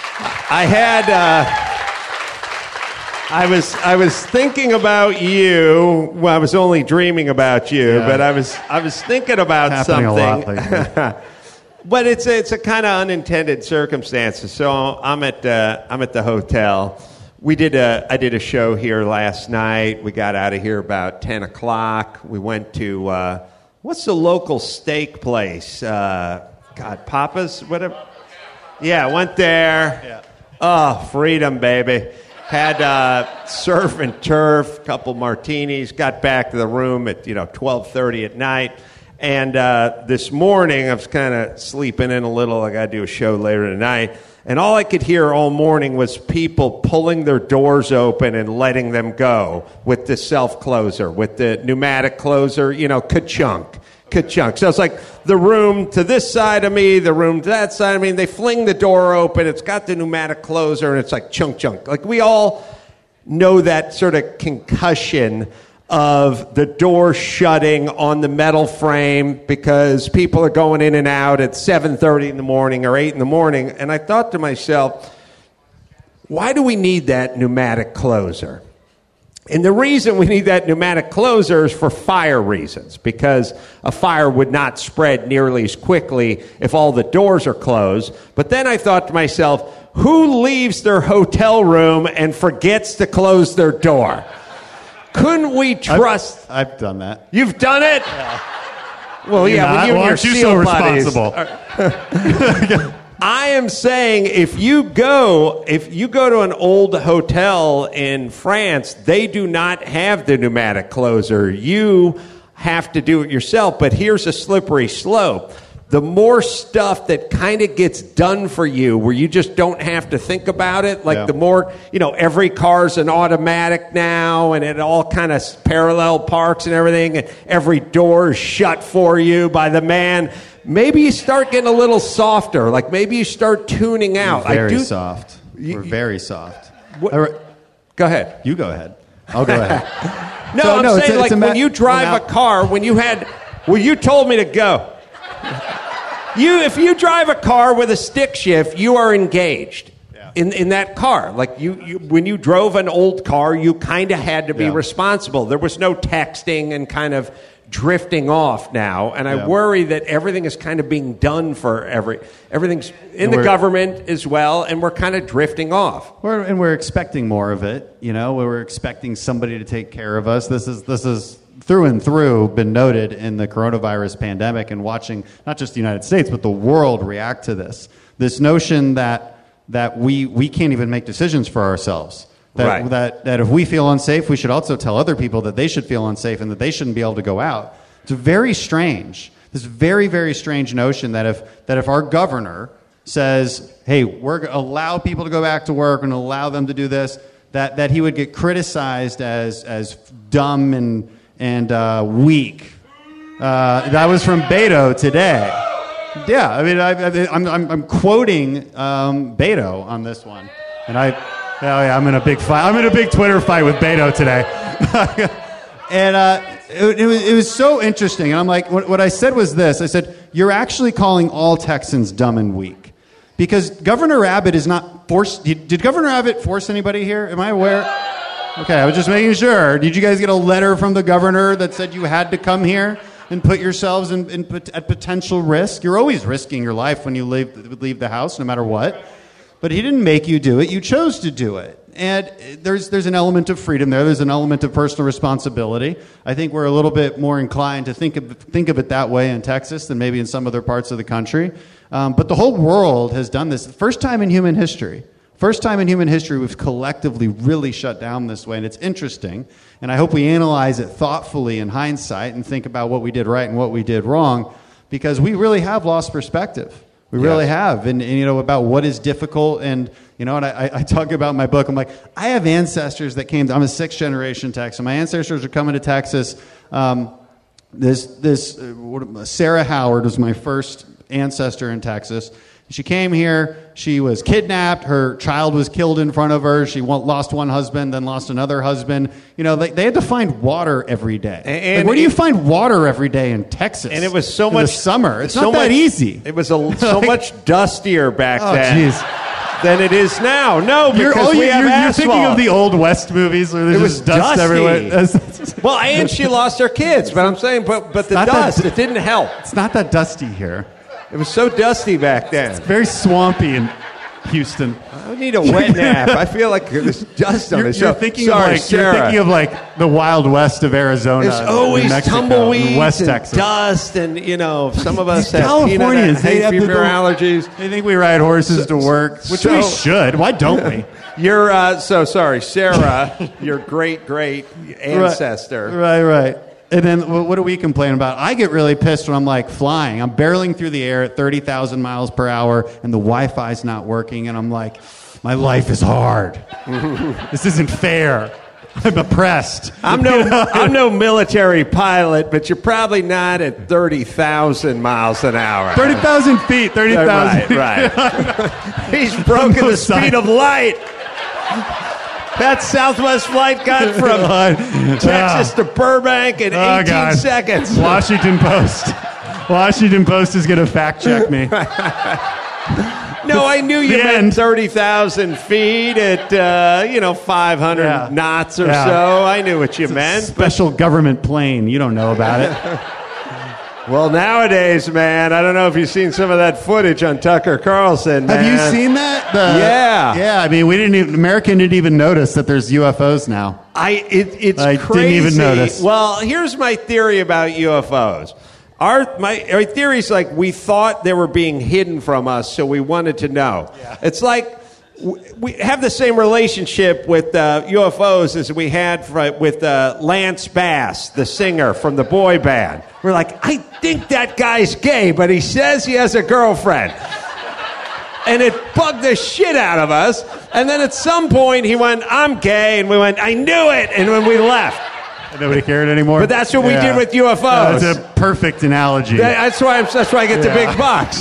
I was thinking about you. Well, I was only dreaming about you, but I was thinking about happening something. A lot lately. But it's a kind of unintended circumstances. So I'm at the hotel. I did a show here last night. We got out of here about 10 o'clock. We went to what's the local steak place? Papa's, whatever. Yeah, went there. Yeah. Oh, freedom, baby. Had surf and turf, couple martinis. Got back to the room at 12:30 at night. And this morning, I was kind of sleeping in a little. I got to do a show later tonight. And all I could hear all morning was people pulling their doors open and letting them go with the self-closer, with the pneumatic closer, ka-chunk. So it's like the room to this side of me, the room to that side of me, and they fling the door open. It's got the pneumatic closer, and it's like chunk. Like we all know that sort of concussion of the door shutting on the metal frame because people are going in and out at 7:30 in the morning or 8 in the morning. And I thought to myself, why do we need that pneumatic closer? And the reason we need that pneumatic closer is for fire reasons, because a fire would not spread nearly as quickly if all the doors are closed. But then I thought to myself, who leaves their hotel room and forgets to close their door? Couldn't we trust... I've done that. You've done it? Yeah. Well, yeah, when you and your seal buddies. Responsible? I am saying if you go to an old hotel in France, they do not have the pneumatic closer. You have to do it yourself, but here's a slippery slope. The more stuff that kind of gets done for you where you just don't have to think about it, the more, every car's an automatic now and it all kind of parallel parks and everything, and every door is shut for you by the man. Maybe you start getting a little softer. Like maybe you start tuning out. We're very soft. Go ahead. You go ahead. I'll go ahead. I'm saying when you drive a car, you told me to go. If you drive a car with a stick shift, you are engaged in that car. Like when you drove an old car, you kind of had to be responsible. There was no texting and kind of drifting off now, and I worry that everything is kind of being done for everything's in the government as well, and we're kind of drifting off. We're expecting more of it. We're expecting somebody to take care of us. This is through and through been noted in the coronavirus pandemic, and watching not just the United States but the world react to this. This notion that we can't even make decisions for ourselves. That if we feel unsafe, we should also tell other people that they should feel unsafe and that they shouldn't be able to go out. It's very strange. This very, very strange notion that if our governor says, hey, we're going to allow people to go back to work and allow them to do this, that he would get criticized as dumb and weak. That was from Beto today. Yeah, I mean, I'm quoting Beto on this one, and I'm in a big fight. I'm in a big Twitter fight with Beto today. And it was so interesting. And I'm like, what I said was this. I said, you're actually calling all Texans dumb and weak. Because Governor Abbott is not forced. Did Governor Abbott force anybody here? Am I aware? Okay, I was just making sure. Did you guys get a letter from the governor that said you had to come here and put yourselves at potential risk? You're always risking your life when you leave the house, no matter what. But he didn't make you do it. You chose to do it. And there's an element of freedom there. There's an element of personal responsibility. I think we're a little bit more inclined to think of it that way in Texas than maybe in some other parts of the country. But the whole world has done this. The first time in human history. First time in human history we've collectively really shut down this way, and it's interesting. And I hope we analyze it thoughtfully in hindsight and think about what we did right and what we did wrong, because we really have lost perspective. We really have, and about what is difficult, and and I talk about in my book. I'm like, I have ancestors that came. I'm a 6th generation Texan. My ancestors are coming to Texas. Sarah Howard was my first ancestor in Texas. She came here. She was kidnapped. Her child was killed in front of her. She lost one husband, then lost another husband. They had to find water every day. And where do you find water every day in Texas? And it was so much in the summer. It's so not that easy. It was so much dustier back then than it is now. No, because we have asphalt. You're thinking of the old West movies where there's just dust everywhere. Well, and she lost her kids, but I'm saying, but the dust, it didn't help. It's not that dusty here. It was so dusty back then. It's very swampy in Houston. I need a wet nap. I feel like there's dust on this show. You're thinking of the Wild West of Arizona. There's always New Mexico, tumbleweeds West and Texas. Dust, and some of us have Californians, hay fever allergies. They think we ride horses to work, which we should. Why don't we? You're so sorry, Sarah. Your great ancestor. Right. And then what do we complain about? I get really pissed when I'm like flying. I'm barreling through the air at 30,000 miles per hour and the Wi-Fi's not working. And I'm like, my life is hard. This isn't fair. I'm oppressed. I'm no military pilot, but you're probably not at 30,000 miles an hour. 30,000 feet, 30,000. Right. He's broken the speed of light. That Southwest flight got from Texas to Burbank in 18 seconds. Washington Post is going to fact check me. No, I knew you meant 30,000 feet at 500 knots or so. I knew what you meant. Special government plane. You don't know about it. Well, nowadays, man, I don't know if you've seen some of that footage on Tucker Carlson, man. Have you seen that? Yeah. I mean, American didn't even notice that there's UFOs now. It's crazy. Didn't even notice. Well, here's my theory about UFOs. My theory is like we thought they were being hidden from us, so we wanted to know. Yeah. It's like we have the same relationship with UFOs as we had with Lance Bass, the singer from the boy band. We're like, I think that guy's gay, but he says he has a girlfriend. And it bugged the shit out of us. And then at some point he went, I'm gay. And we went, I knew it. And when we left. And nobody cared anymore. But that's what we did with UFOs. That's a perfect analogy. That's why I get the big bucks.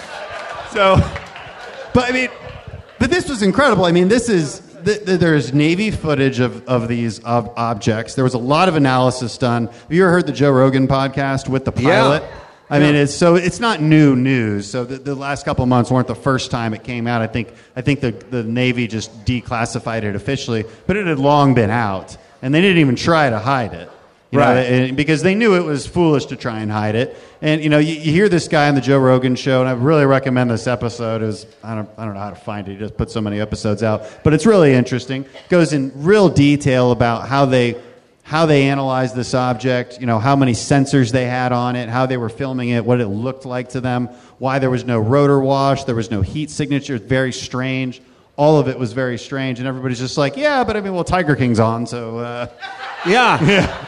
But this was incredible. I mean, there's Navy footage of these objects. There was a lot of analysis done. Have you ever heard the Joe Rogan podcast with the pilot? Yeah. I mean, it's not new news. So the last couple of months weren't the first time it came out. I think the Navy just declassified it officially, but it had long been out, and they didn't even try to hide it. Because they knew it was foolish to try and hide it. And you hear this guy on the Joe Rogan show, and I really recommend this episode. I don't know how to find it. He just put so many episodes out, but it's really interesting. Goes in real detail about how they analyzed this object. How many sensors they had on it, how they were filming it, what it looked like to them, why there was no rotor wash, there was no heat signature. It's very strange. All of it was very strange, and everybody's just like, yeah, but I mean, well, Tiger King's on, so yeah.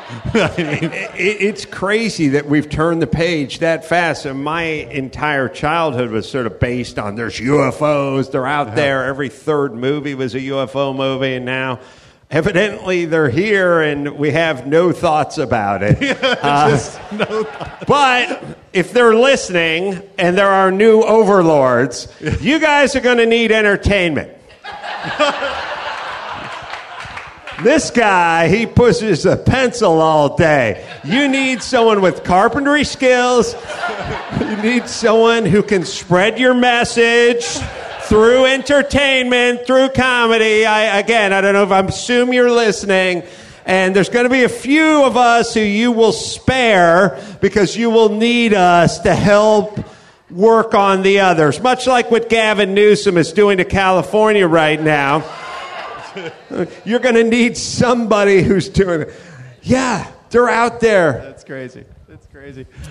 It's crazy that we've turned the page that fast. And my entire childhood was sort of based on there's UFOs, they're out there. Every third movie was a UFO movie, and now evidently they're here, and we have no thoughts about it. But if they're listening and there are new overlords, you guys are going to need entertainment. This guy, he pushes a pencil all day. You need someone with carpentry skills. You need someone who can spread your message through entertainment, through comedy. I don't know if I assume you're listening. And there's going to be a few of us who you will spare because you will need us to help work on the others. Much like what Gavin Newsom is doing to California right now. You're going to need somebody who's doing it. Yeah, they're out there. That's crazy.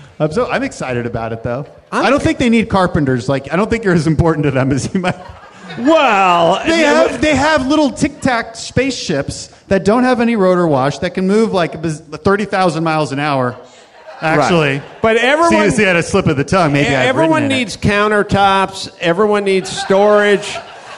I'm excited about it, though. I don't think they need carpenters. I don't think you're as important to them as you might. Well, they have little Tic Tac spaceships that don't have any rotor wash that can move like 30,000 miles an hour. Actually, right. But everyone see had a slip of the tongue. Maybe everyone needs countertops. Everyone needs storage.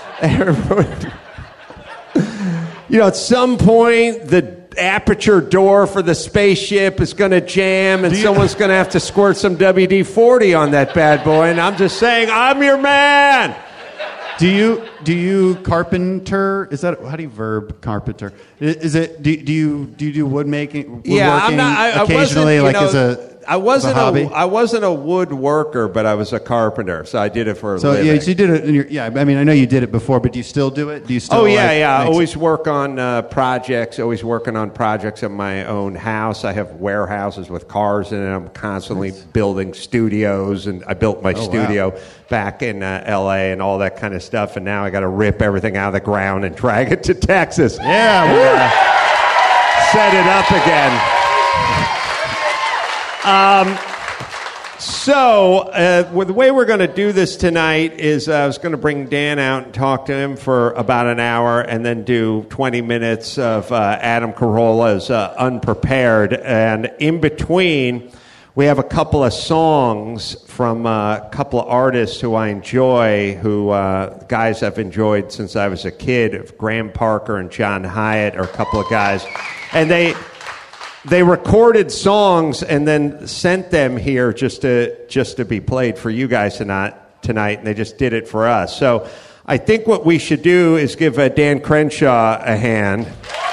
At some point the aperture door for the spaceship is going to jam, and someone's going to have to squirt some WD-40 on that bad boy. And I'm just saying, I'm your man. Do you carpenter? Is that how do you verb carpenter? Is it? Do you do wood making? Yeah, I'm not. Occasionally, as a hobby? I wasn't a woodworker, but I was a carpenter, so I did it for a living. Yeah, so you did it. I mean, I know you did it before, but do you still do it? Do you still? Oh yeah. I always work on projects. Always working on projects at my own house. I have warehouses with cars in it. I'm constantly building studios, and I built my studio back in L.A. and all that kind of stuff. And now I got to rip everything out of the ground and drag it to Texas. Yeah, set it up again. The way we're going to do this tonight is I was going to bring Dan out and talk to him for about an hour and then do 20 minutes of Adam Carolla's Unprepared. And in between, we have a couple of songs from a couple of artists who I enjoy, who guys I've enjoyed since I was a kid. Graham Parker and John Hyatt are a couple of guys. And they recorded songs and then sent them here just to be played for you guys tonight, and they just did it for us. So I think what we should do is give Dan Crenshaw a hand.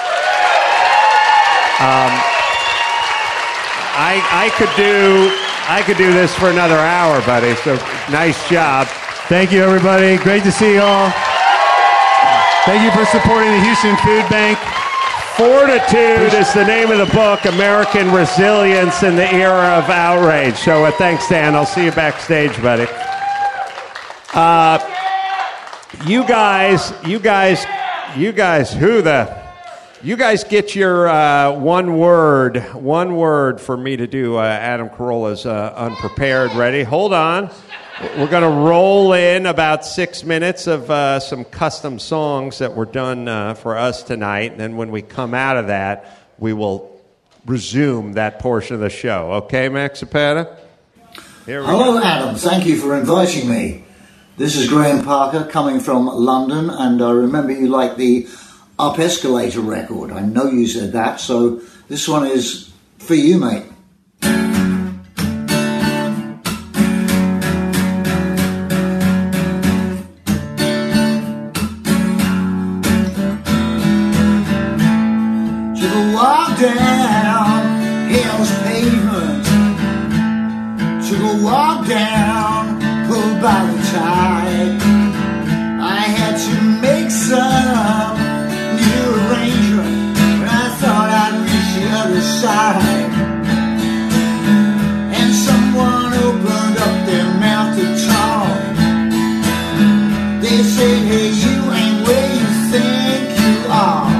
I could do this for another hour, buddy. So nice job. Thank you, everybody. Great to see you all. Thank you for supporting the Houston Food Bank. Fortitude is the name of the book, American Resilience in the Era of Outrage. So thanks, Dan. I'll see you backstage, buddy. You guys get your one word for me to do Adam Carolla's Unprepared. Ready? Hold on. We're going to roll in about 6 minutes of some custom songs that were done for us tonight. And then when we come out of that, we will resume that portion of the show. Okay, Max Zapata? Hello, Adam. Thank you for inviting me. This is Graham Parker coming from London, and I remember you like the Up Escalator record. I know you said that, so this one is for you, mate. Down hell's pavement, took a walk down, pulled by the tide. I had to make some new arrangement, and I thought I'd reach the other side. And someone opened up their mouth to talk. They said, hey, you ain't where you think you are.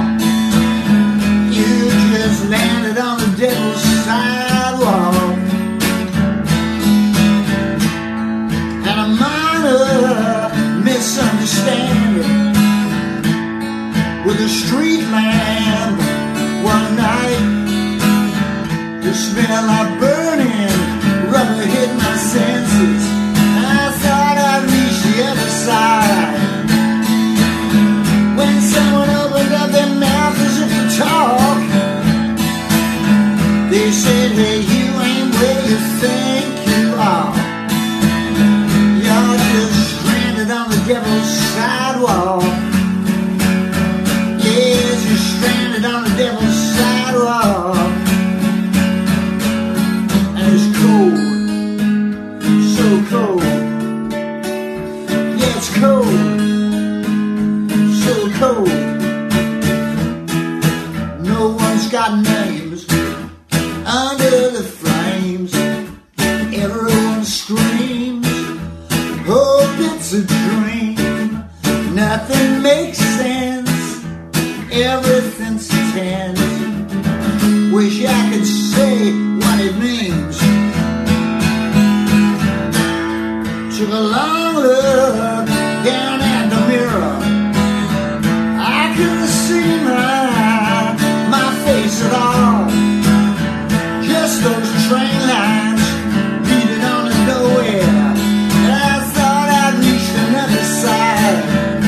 Landed on the devil's sidewalk, and a minor misunderstanding with a street lamp one night. The smell of burning rubber hit my senses, and I thought I'd reach the other side. When someone opened up their mouth as if to talk, they said, hey, you ain't where you think you are. You're just stranded on the devil's sidewalk. Yes, you're stranded on the devil's sidewalk. And it's cold, so cold. Yeah, it's cold, so cold. No one's got names under the flames. Everyone screams, hope it's a dream. Nothing makes sense, everything's tense. Wish I could say what it means. Took a long look down at the mirror, I couldn't see my face at all. Just those train lines leading on to nowhere. And I thought I'd reached another side.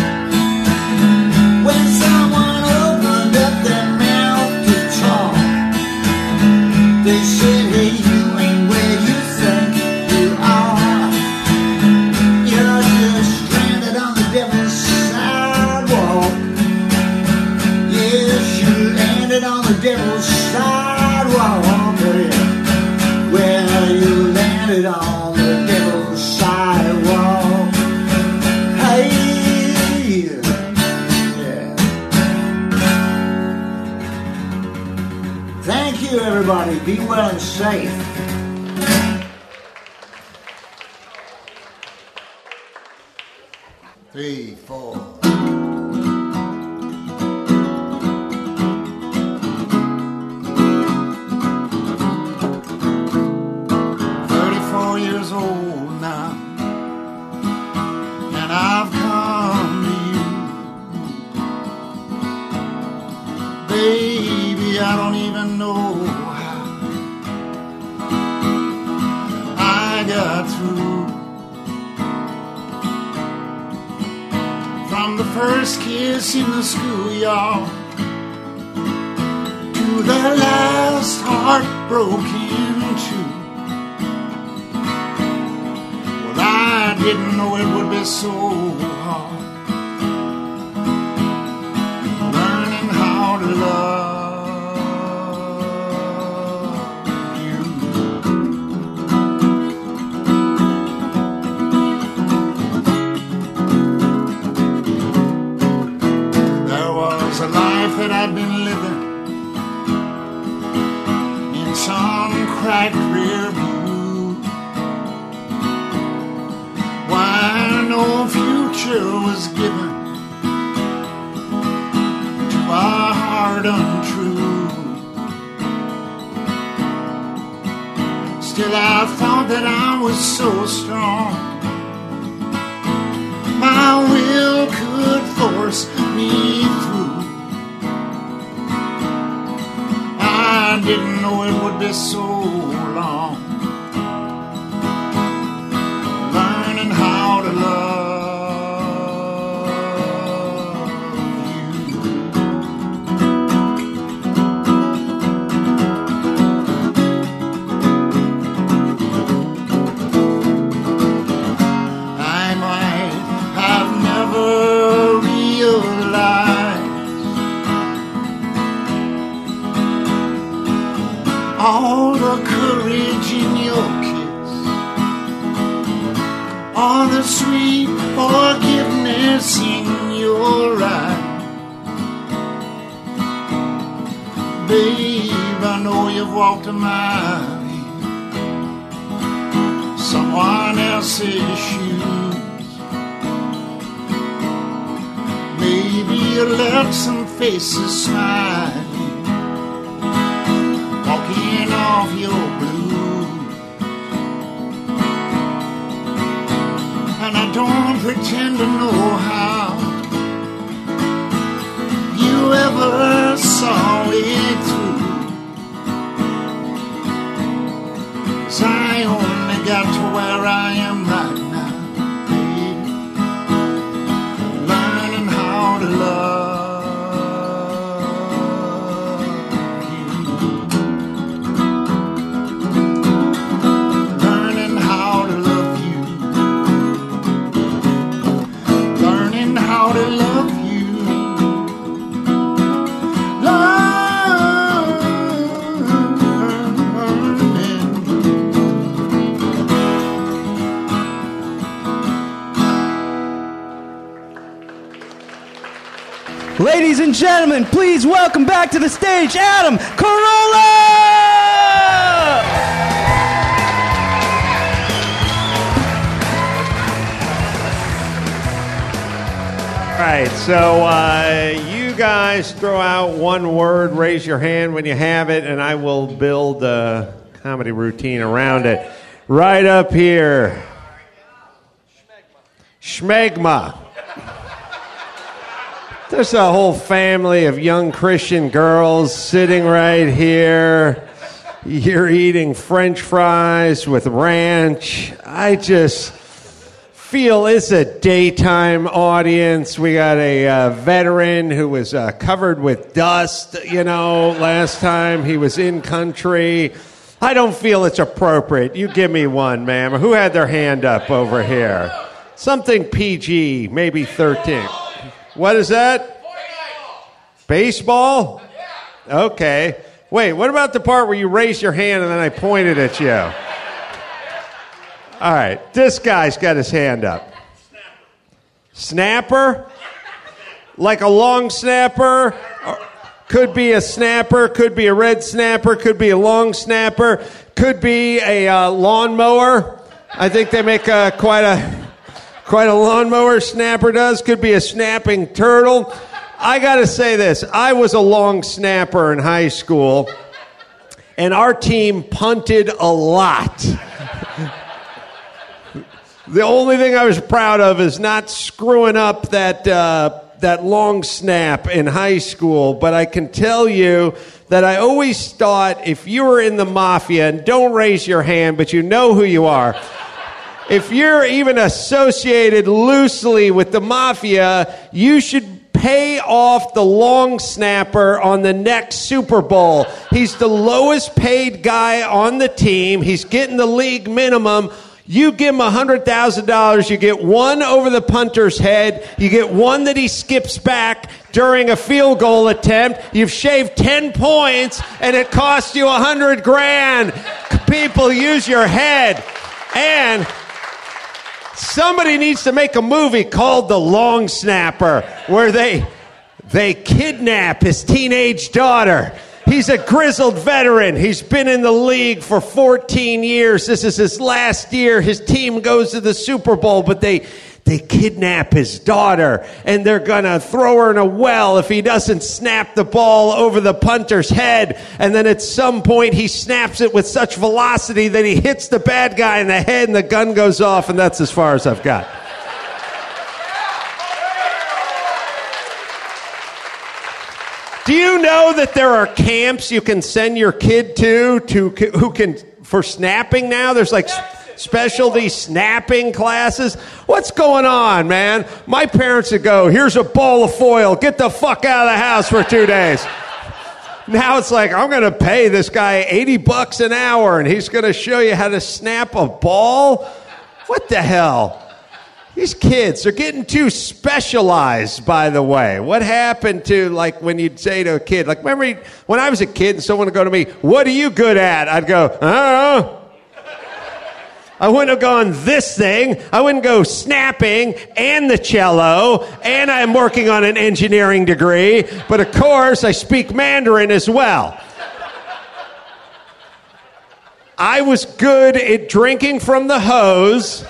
When someone opened up their mouth to talk, they said, hey, you ain't where you think you are. You're just stranded on the devil's sidewalk. Yes, you landed on the devil's sidewalk. Well, you landed on the devil's sidewalk. Hey, yeah. Thank you, everybody. Be well and safe. Three, four. 34 years old now, and I've come to you. Baby, I don't even know how I got through. From the first kiss in the schoolyard to the last heart broken too. Well, I didn't know it would be so hard learning how to love you. There was a life that I'd been living in some cracked rear view. Why no future was given to a heart untrue. Still I thought that I was so strong, my will could force me through. I didn't know it would be so long learning how to love you. I might have never realized all the courage in your kiss, all the sweet forgiveness in your eyes. Babe, I know you've walked a mile in someone else's shoes. Maybe you left some faces smiling, walking off your blues. And I don't pretend to know how you ever saw it through, 'cause I only got to where I am right now, baby, learning how to love. How to love you, Ladies and gentlemen, please welcome back to the stage Adam Carolla! All right, so you guys throw out one word, raise your hand when you have it, and I will build a comedy routine around it. Right up here. Schmegma. There's a whole family of young Christian girls sitting right here. You're eating French fries with ranch. I just feel it's a daytime audience. We got a veteran who was covered with dust, last time he was in country. I don't feel it's appropriate. You give me one, ma'am. Who had their hand up over here? Something PG, maybe 13. What is that? Baseball? Okay. Wait, what about the part where you raised your hand and then I pointed at you? All right, this guy's got his hand up. Snapper? Like a long snapper? Could be a snapper, could be a red snapper, could be a long snapper, could be a lawnmower. I think they make quite a lawnmower, snapper does. Could be a snapping turtle. I got to say this. I was a long snapper in high school, and our team punted a lot. The only thing I was proud of is not screwing up that long snap in high school, but I can tell you that I always thought if you were in the mafia, and don't raise your hand, but you know who you are, if you're even associated loosely with the mafia, you should pay off the long snapper on the next Super Bowl. He's the lowest paid guy on the team. He's getting the league minimum. You give him $100,000, you get one over the punter's head, you get one that he skips back during a field goal attempt. You've shaved 10 points, and it costs you $100,000. People, use your head. And somebody needs to make a movie called The Long Snapper, where they kidnap his teenage daughter. He's a grizzled veteran. He's been in the league for 14 years. This is his last year. His team goes to the Super Bowl, but they kidnap his daughter, and they're going to throw her in a well if he doesn't snap the ball over the punter's head. And then at some point, he snaps it with such velocity that he hits the bad guy in the head, and the gun goes off, and that's as far as I've got. Do you know that there are camps you can send your kid for snapping now? There's like specialty snapping classes. What's going on, man? My parents would go, here's a ball of foil. Get the fuck out of the house for 2 days. Now it's like, I'm going to pay this guy $80 an hour, and he's going to show you how to snap a ball? What the hell? These kids are getting too specialized, by the way. What happened to, like, when you'd say to a kid, like, remember when I was a kid and someone would go to me, what are you good at? I'd go, I don't know. I wouldn't have gone this thing. I wouldn't go snapping and the cello, and I'm working on an engineering degree. But, of course, I speak Mandarin as well. I was good at drinking from the hose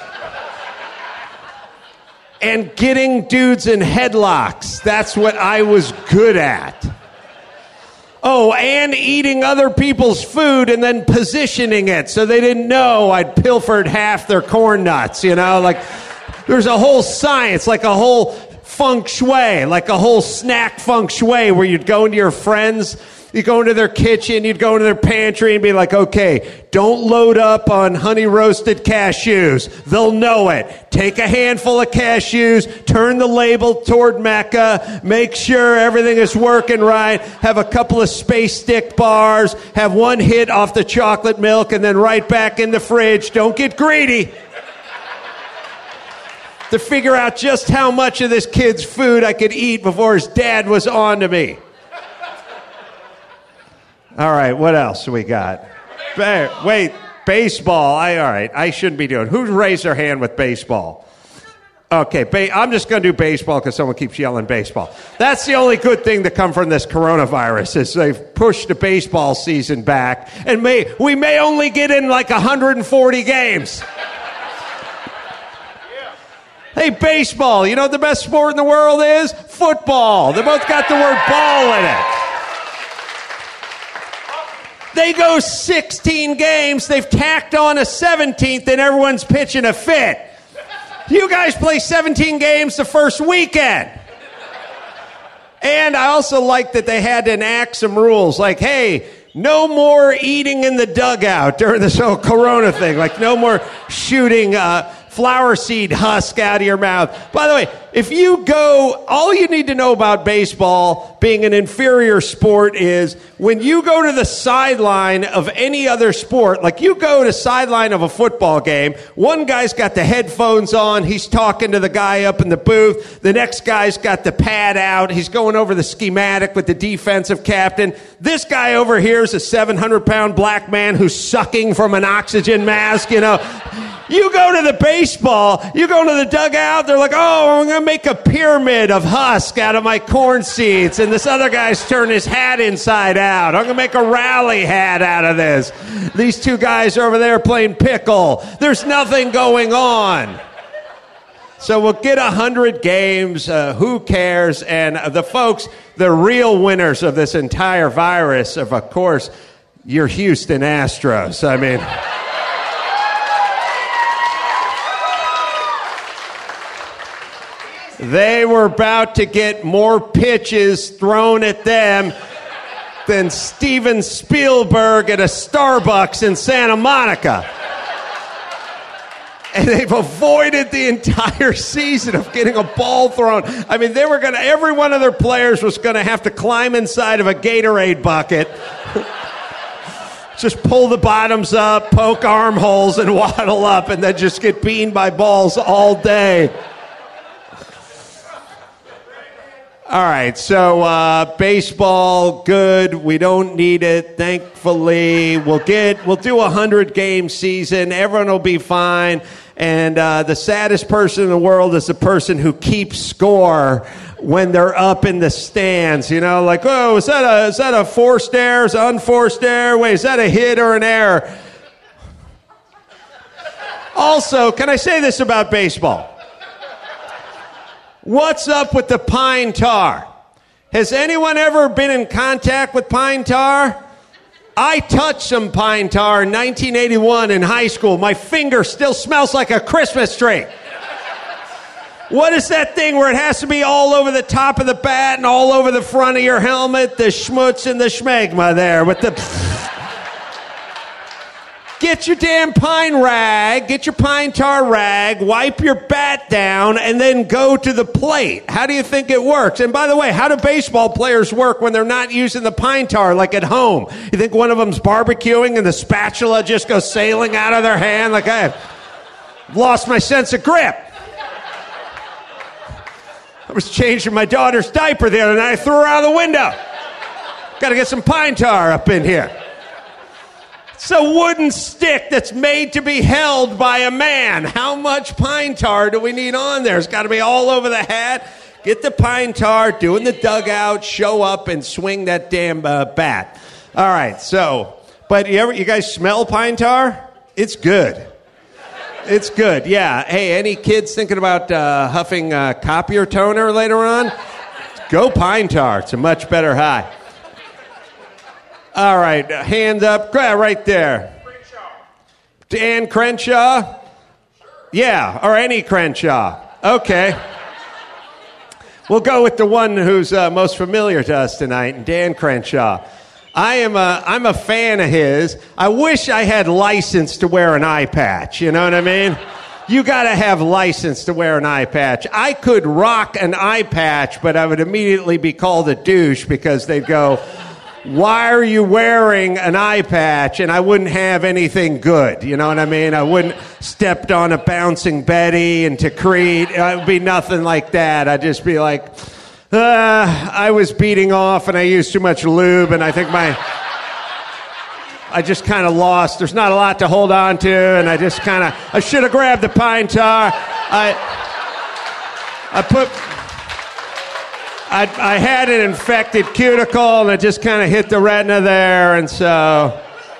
and getting dudes in headlocks. That's what I was good at. Oh, and eating other people's food and then positioning it so they didn't know I'd pilfered half their corn nuts, like there's a whole science, like a whole feng shui, like a whole snack feng shui where you'd go into your friends, you go into their kitchen, you'd go into their pantry and be like, okay, don't load up on honey roasted cashews. They'll know it. Take a handful of cashews, turn the label toward Mecca, make sure everything is working right, have a couple of Space Stick bars, have one hit off the chocolate milk, and then right back in the fridge. Don't get greedy. To figure out just how much of this kid's food I could eat before his dad was on to me. All right, what else we got? Wait, baseball. All right, I shouldn't be doing. Who raised their hand with baseball? Okay, I'm just going to do baseball because someone keeps yelling baseball. That's the only good thing to come from this coronavirus is they've pushed the baseball season back, and we may only get in like 140 games. Hey, baseball, you know what the best sport in the world is? Football. They both got the word ball in it. They go 16 games, they've tacked on a 17th, and everyone's pitching a fit. You guys play 17 games the first weekend. And I also like that they had to enact some rules like, hey, no more eating in the dugout during this whole corona thing. Like, no more shooting flower seed husk out of your mouth. By the way, if you go, all you need to know about baseball being an inferior sport is when you go to the sideline of any other sport, like you go to sideline of a football game, one guy's got the headphones on, he's talking to the guy up in the booth, the next guy's got the pad out, he's going over the schematic with the defensive captain. This guy over here is a 700-pound black man who's sucking from an oxygen mask, you know. You go to the baseball, you go to the dugout, they're like, oh, I'm going to make a pyramid of husk out of my corn seeds, and this other guy's turned his hat inside out. I'm going to make a rally hat out of this. These two guys are over there playing pickle. There's nothing going on. So we'll get 100 games. Who cares? And the folks, the real winners of this entire virus, of course, your Houston Astros. I mean... They were about to get more pitches thrown at them than Steven Spielberg at a Starbucks in Santa Monica. And they've avoided the entire season of getting a ball thrown. I mean, every one of their players was going to have to climb inside of a Gatorade bucket, just pull the bottoms up, poke armholes, and waddle up, and then just get beaten by balls all day. All right, so baseball, good. We don't need it, thankfully. We'll do a 100-game season. Everyone will be fine. And the saddest person in the world is the person who keeps score when they're up in the stands. You know, like, oh, is that a forced error? Is it unforced error? Wait, is that a hit or an error? Also, can I say this about baseball? What's up with the pine tar? Has anyone ever been in contact with pine tar? I touched some pine tar in 1981 in high school. My finger still smells like a Christmas tree. What is that thing where it has to be all over the top of the bat and all over the front of your helmet? The schmutz and the schmegma there with the... Get your damn pine rag, get your pine tar rag, wipe your bat down, and then go to the plate. How do you think it works? And by the way, how do baseball players work when they're not using the pine tar like at home? You think one of them's barbecuing and the spatula just goes sailing out of their hand? Like, I've lost my sense of grip. I was changing my daughter's diaper the other night. I threw her out of the window. Got to get some pine tar up in here. It's a wooden stick that's made to be held by a man. How much pine tar do we need on there? It's got to be all over the hat. Get the pine tar, do in the dugout, show up, and swing that damn bat. All right, so, but you guys smell pine tar? It's good. It's good, yeah. Hey, any kids thinking about huffing copier toner later on? Go pine tar. It's a much better high. All right, hand up. Right there. Dan Crenshaw? Yeah, or any Crenshaw. Okay. We'll go with the one who's most familiar to us tonight, Dan Crenshaw. I'm a fan of his. I wish I had license to wear an eye patch, you know what I mean? You got to have license to wear an eye patch. I could rock an eye patch, but I would immediately be called a douche because they'd go, why are you wearing an eye patch? And I wouldn't have anything good, you know what I mean? I wouldn't stepped on a bouncing Betty and to Creed. It would be nothing like that. I'd just be like, I was beating off and I used too much lube and I think I just kind of lost. There's not a lot to hold on to and I should have grabbed the pine tar. I had an infected cuticle, and it just kind of hit the retina there, and so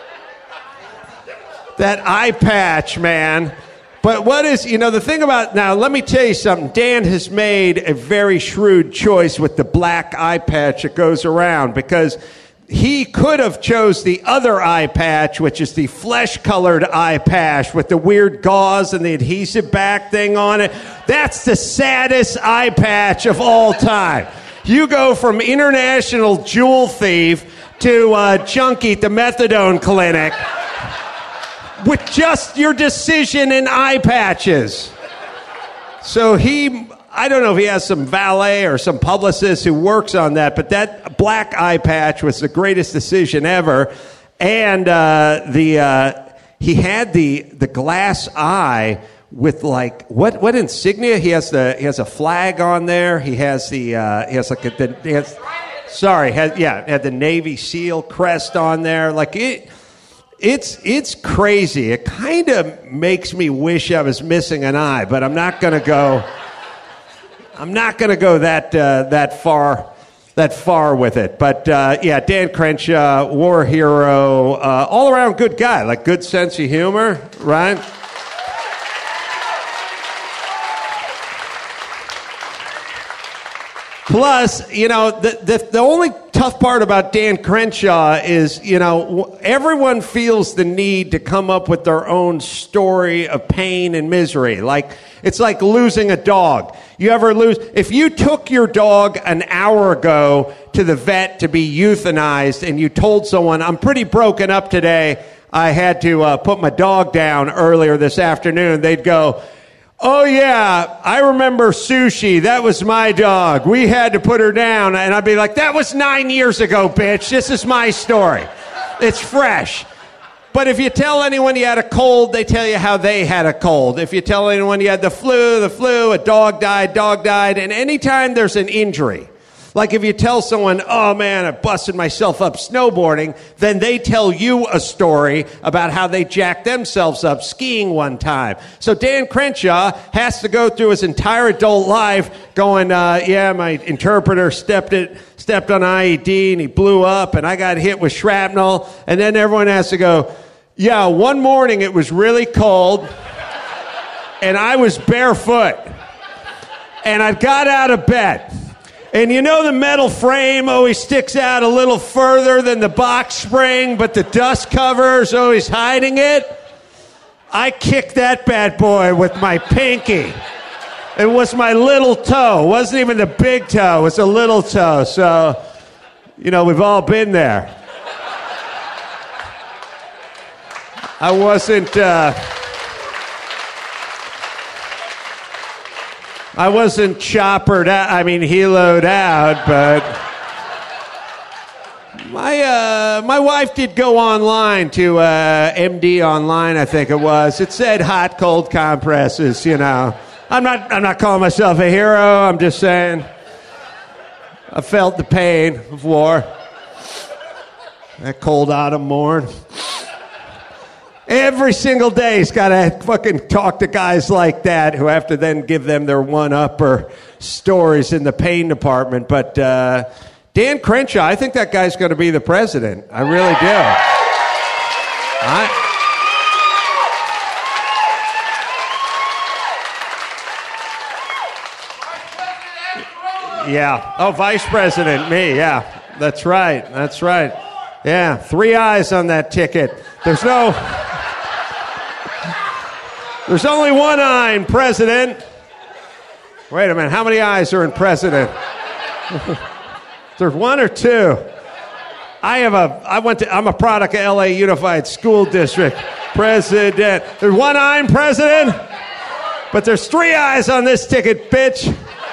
that eye patch, man. But the thing about, now let me tell you something. Dan has made a very shrewd choice with the black eye patch that goes around, because he could have chose the other eye patch, which is the flesh-colored eye patch with the weird gauze and the adhesive back thing on it. That's the saddest eye patch of all time. You go from international jewel thief to junkie at the methadone clinic with just your decision and eye patches. So I don't know if he has some valet or some publicist who works on that, but that black eye patch was the greatest decision ever. And he had the glass eye with like what insignia? He has a flag on there. He has had the Navy SEAL crest on there. Like it's crazy. It kind of makes me wish I was missing an eye, but I'm not going to go that far with it. But Dan Crenshaw, war hero, all around good guy, like good sense of humor, right? Plus, the only tough part about Dan Crenshaw is, everyone feels the need to come up with their own story of pain and misery. Like, it's like losing a dog. If you took your dog an hour ago to the vet to be euthanized and you told someone, I'm pretty broken up today, I had to put my dog down earlier this afternoon, they'd go, oh, yeah, I remember Sushi. That was my dog. We had to put her down. And I'd be like, that was 9 years ago, bitch. This is my story. It's fresh. But if you tell anyone you had a cold, they tell you how they had a cold. If you tell anyone you had the flu, a dog died. And anytime there's an injury, like if you tell someone, oh, man, I busted myself up snowboarding, then they tell you a story about how they jacked themselves up skiing one time. So Dan Crenshaw has to go through his entire adult life going, my interpreter stepped on IED and he blew up and I got hit with shrapnel. And then everyone has to go, yeah, one morning it was really cold and I was barefoot and I got out of bed. And the metal frame always sticks out a little further than the box spring, but the dust cover is always hiding it. I kicked that bad boy with my pinky. It was my little toe. It wasn't even the big toe. It was a little toe. So, we've all been there. I wasn't choppered out, heloed out, but my wife did go online to MD Online, I think it was. It said hot, cold compresses, I'm not calling myself a hero. I'm just saying I felt the pain of war. That cold autumn morn. Every single day he's got to fucking talk to guys like that who have to then give them their one-upper stories in the pain department. But Dan Crenshaw, I think that guy's going to be the president. I really do. Yeah. Oh, vice president, me. Yeah, that's right. Yeah, 3 eyes on that ticket. There's only one eye in president. Wait a minute, how many eyes are in president? There's one or two. I'm a product of LA Unified School District. President. There's one eye in president, but there's 3 eyes on this ticket, bitch.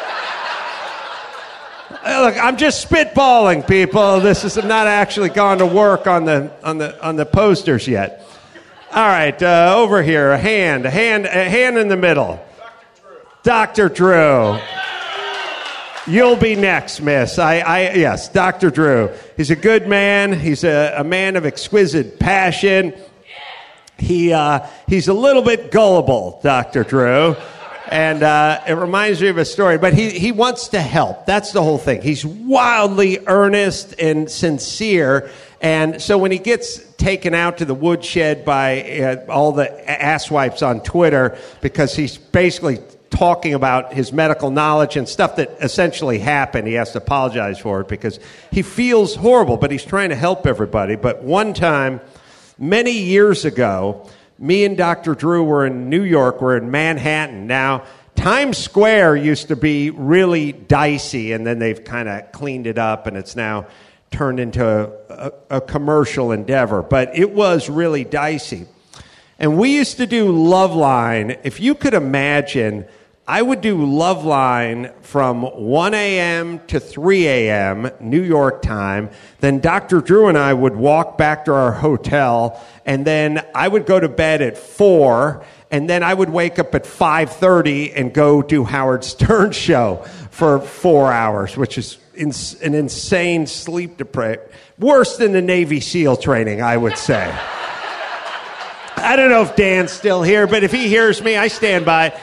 Look, I'm just spitballing, people. I'm not actually gone to work on the posters yet. All right, over here, a hand in the middle. Dr. Drew. You'll be next, miss. Yes, Dr. Drew. He's a good man. He's a man of exquisite passion. He's a little bit gullible, Dr. Drew. And it reminds me of a story, but he wants to help. That's the whole thing. He's wildly earnest and sincere. And so when he gets taken out to the woodshed by all the asswipes on Twitter because he's basically talking about his medical knowledge and stuff that essentially happened, he has to apologize for it because he feels horrible, but he's trying to help everybody. But one time, many years ago, me and Dr. Drew were in New York. We're in Manhattan. Now, Times Square used to be really dicey, and then they've kind of cleaned it up, and it's now turned into a commercial endeavor. But it was really dicey. And we used to do Loveline. If you could imagine, I would do Loveline from 1 a.m. to 3 a.m. New York time. Then Dr. Drew and I would walk back to our hotel, and then I would go to bed at 4, and then I would wake up at 5:30 and go do Howard Stern's show for 4 hours, which is an insane sleep deprivation. Worse than the Navy SEAL training, I would say. I don't know if Dan's still here, but if he hears me, I stand by.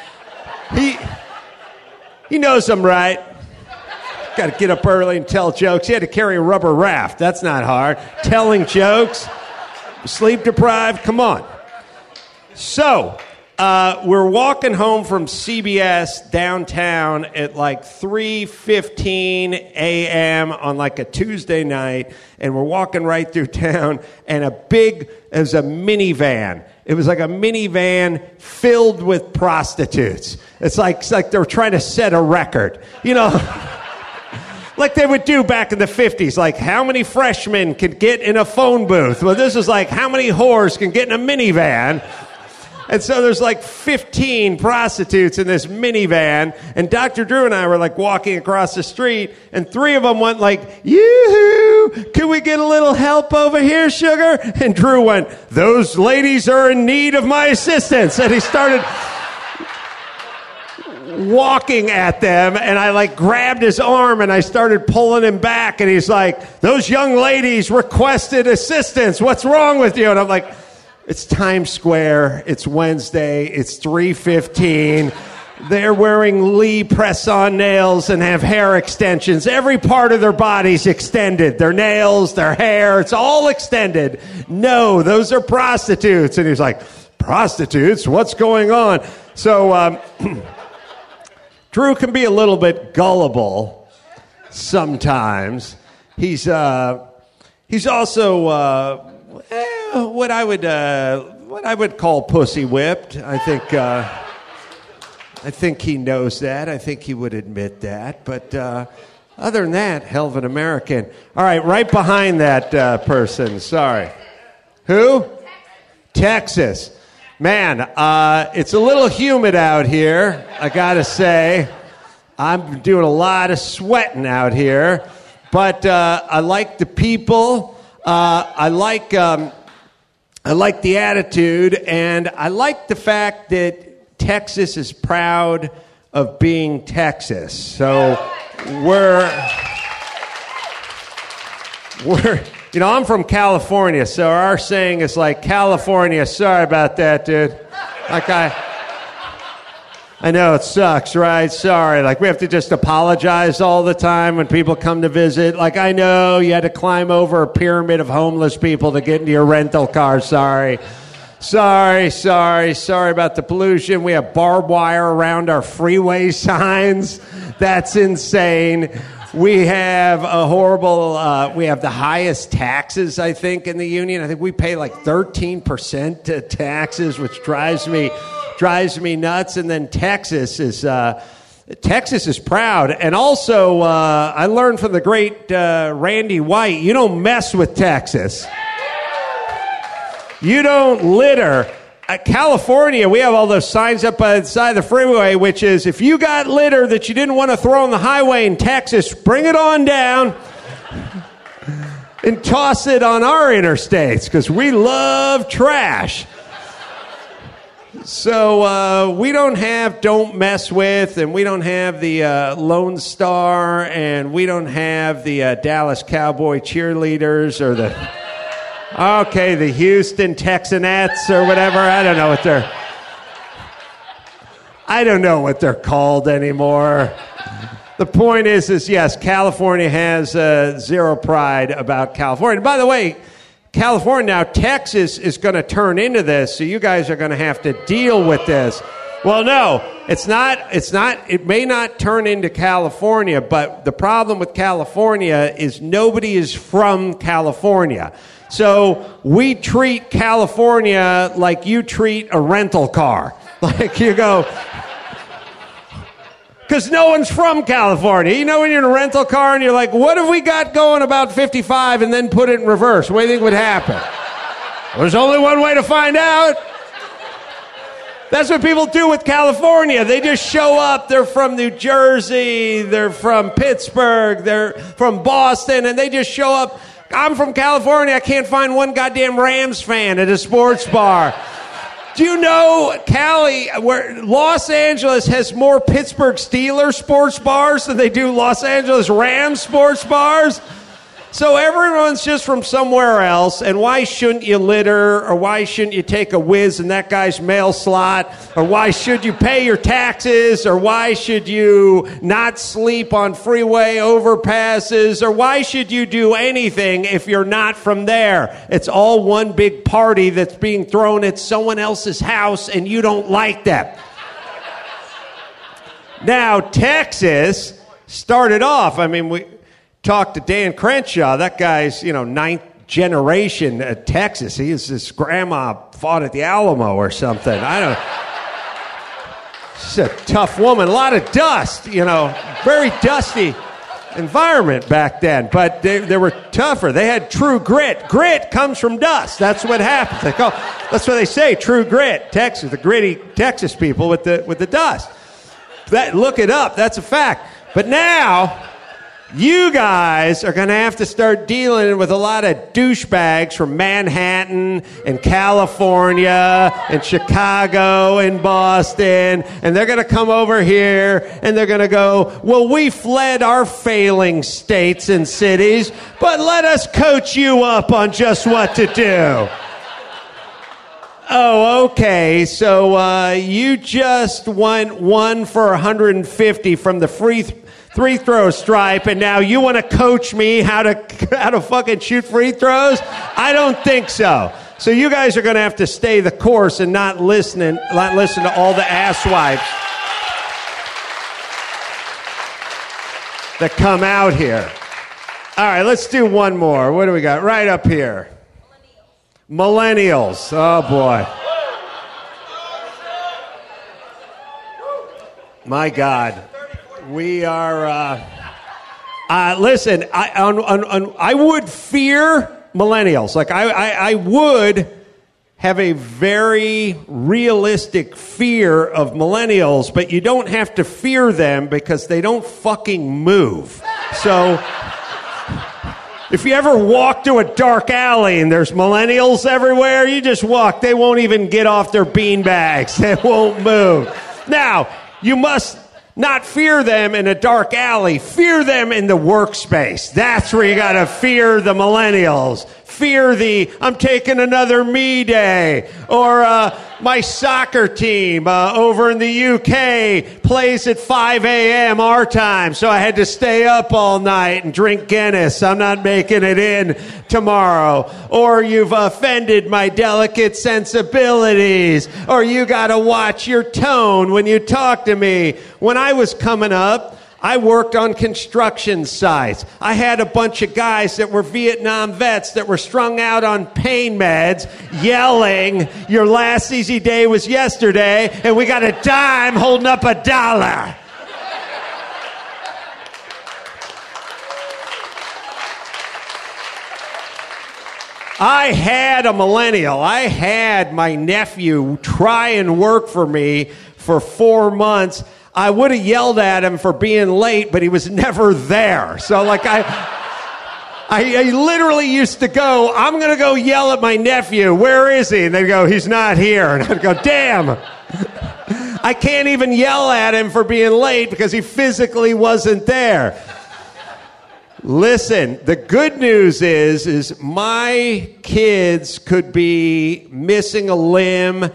He knows I'm right. Got to get up early and tell jokes. He had to carry a rubber raft. That's not hard. Telling jokes, sleep deprived, come on. So, we're walking home from CBS downtown at like 3:15 a.m. on like a Tuesday night, and we're walking right through town, and it was a minivan. It was like a minivan filled with prostitutes. It's like they were trying to set a record, you know, like they would do back in the 50s. Like, how many freshmen could get in a phone booth? Well, this is like, how many whores can get in a minivan? And so there's like 15 prostitutes in this minivan, and Dr. Drew and I were like walking across the street, and 3 of them went like, yoo-hoo, can we get a little help over here, sugar? And Drew went, those ladies are in need of my assistance. And he started walking at them, and I like grabbed his arm and I started pulling him back, and he's like, those young ladies requested assistance. What's wrong with you? And I'm like, it's Times Square, it's Wednesday, it's 3:15. They're wearing Lee press-on nails and have hair extensions. Every part of their body's extended. Their nails, their hair, it's all extended. No, those are prostitutes. And he's like, prostitutes? What's going on? So Drew can be a little bit gullible sometimes. He's also what I would call pussy whipped. I think he knows that. I think he would admit that. But other than that, hell of an American. All right, right behind that person. Sorry. Who? Texas. Man, it's a little humid out here, I gotta say. I'm doing a lot of sweating out here. But I like the people. I like the attitude, and I like the fact that Texas is proud of being Texas. So I'm from California, so our saying is like, California, sorry about that, dude. Like I know it sucks, right? Sorry. Like, we have to just apologize all the time when people come to visit. Like, I know you had to climb over a pyramid of homeless people to get into your rental car. Sorry about the pollution. We have barbed wire around our freeway signs. That's insane. We have a horrible, we have the highest taxes, I think, in the union. I think we pay like 13% to taxes, which drives me nuts. And then Texas is proud. And also, I learned from the great Randy White, you don't mess with Texas. You don't litter. California, we have all those signs up by the side of the freeway, which is, if you got litter that you didn't want to throw on the highway in Texas, bring it on down and toss it on our interstates, because we love trash. So we don't have Don't Mess With, and we don't have the Lone Star, and we don't have the Dallas Cowboy cheerleaders, or the Houston Texanettes or whatever. I don't know what they're called anymore. The point is yes, California has zero pride about California. By the way, California, now Texas is going to turn into this, so you guys are going to have to deal with this. Well, no, it's not. It may not turn into California, but the problem with California is nobody is from California. So we treat California like you treat a rental car. Like, you go, because no one's from California. You know when you're in a rental car and you're like, what have we got going about 55 and then put it in reverse? What do you think would happen? There's only one way to find out. That's what people do with California. They just show up. They're from New Jersey. They're from Pittsburgh. They're from Boston. And they just show up. I'm from California. I can't find one goddamn Rams fan at a sports bar. Do you know, Cali, where Los Angeles has more Pittsburgh Steelers sports bars than they do Los Angeles Rams sports bars? So everyone's just from somewhere else, and why shouldn't you litter, or why shouldn't you take a whiz in that guy's mail slot, or why should you pay your taxes, or why should you not sleep on freeway overpasses, or why should you do anything if you're not from there? It's all one big party that's being thrown at someone else's house, and you don't like that. Now, Texas started off, we talked to Dan Crenshaw. That guy's, ninth generation at Texas. His grandma fought at the Alamo or something. I don't know. She's a tough woman. A lot of dust, very dusty environment back then. But they were tougher. They had true grit. Grit comes from dust. That's what happens. That's what they say, true grit. Texas, the gritty Texas people with the dust. Look it up. That's a fact. But now, you guys are going to have to start dealing with a lot of douchebags from Manhattan and California and Chicago and Boston, and they're going to come over here and they're going to go, well, we fled our failing states and cities, but let us coach you up on just what to do. Oh, okay, so you just went 1 for 150 from the free throw stripe, and now you want to coach me how to fucking shoot free throws? I don't think so. So you guys are going to have to stay the course and not listen to all the asswipes that come out here. All right, let's do one more. What do we got? Right up here. Millennials. Oh, boy. My God. We are, listen, I would fear millennials. Like, I would have a very realistic fear of millennials, but you don't have to fear them because they don't fucking move. So, if you ever walk to a dark alley and there's millennials everywhere, you just walk. They won't even get off their beanbags. They won't move. Now, you must not fear them in a dark alley. Fear them in the workspace. That's where you got to fear the millennials. Fear I'm taking another me day. Or my soccer team over in the UK plays at 5 a.m. our time, so I had to stay up all night and drink Guinness. I'm not making it in tomorrow. Or you've offended my delicate sensibilities. Or you got to watch your tone when you talk to me. When I was coming up, I worked on construction sites. I had a bunch of guys that were Vietnam vets that were strung out on pain meds, yelling, your last easy day was yesterday, and we got a dime holding up $1. I had a millennial. I had my nephew try and work for me for 4 months. I would have yelled at him for being late, but he was never there. So, I literally used to go, I'm going to go yell at my nephew. Where is he? And they'd go, he's not here. And I'd go, damn. I can't even yell at him for being late because he physically wasn't there. Listen, the good news is my kids could be missing a limb,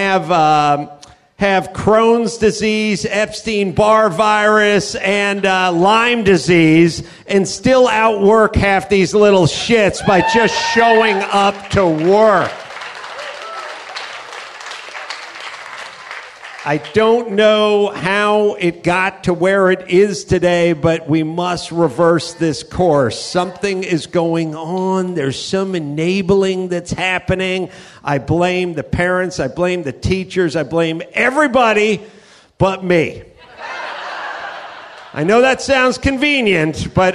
have Crohn's disease, Epstein-Barr virus, and Lyme disease, and still outwork half these little shits by just showing up to work. I don't know how it got to where it is today, but we must reverse this course. Something is going on. There's some enabling that's happening. I blame the parents. I blame the teachers. I blame everybody but me. I know that sounds convenient, but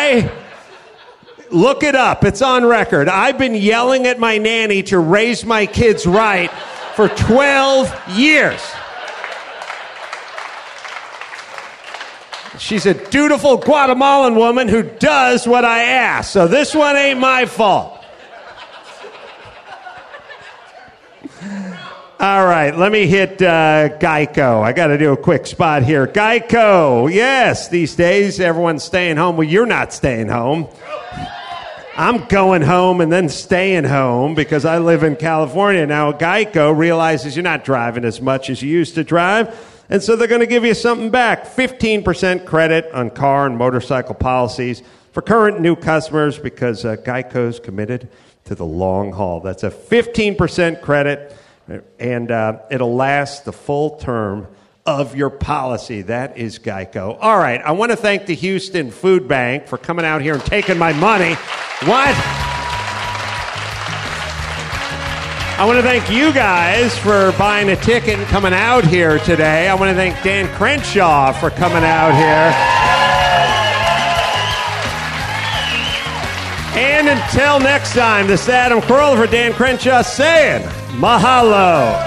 look it up. It's on record. I've been yelling at my nanny to raise my kids right for 12 years. She's a dutiful Guatemalan woman who does what I ask. So this one ain't my fault. All right, let me hit Geico. I got to do a quick spot here. Geico, yes, these days everyone's staying home. Well, you're not staying home. I'm going home and then staying home because I live in California. Now, Geico realizes you're not driving as much as you used to drive, and so they're going to give you something back. 15% credit on car and motorcycle policies for current and new customers because Geico's committed to the long haul. That's a 15% credit. And it'll last the full term of your policy. That is Geico. All right, I want to thank the Houston Food Bank for coming out here and taking my money. What? I want to thank you guys for buying a ticket and coming out here today. I want to thank Dan Crenshaw for coming out here. And until next time, this is Adam Carolla for Dan Crenshaw saying mahalo.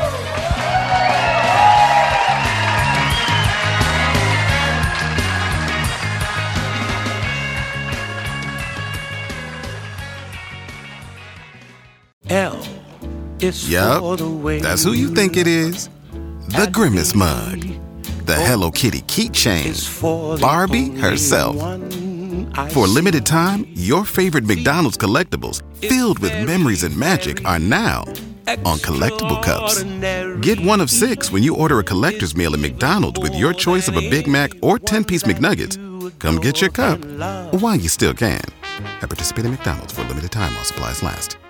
L is yup, that's who you think it is. The Grimace Mug. The Hello Kitty keychain. Barbie herself. For a limited time, your favorite McDonald's collectibles filled with memories and magic are now on collectible cups. Get one of 6 when you order a collector's meal at McDonald's with your choice of a Big Mac or 10-piece McNuggets. Come get your cup while you still can. At participating McDonald's for a limited time while supplies last.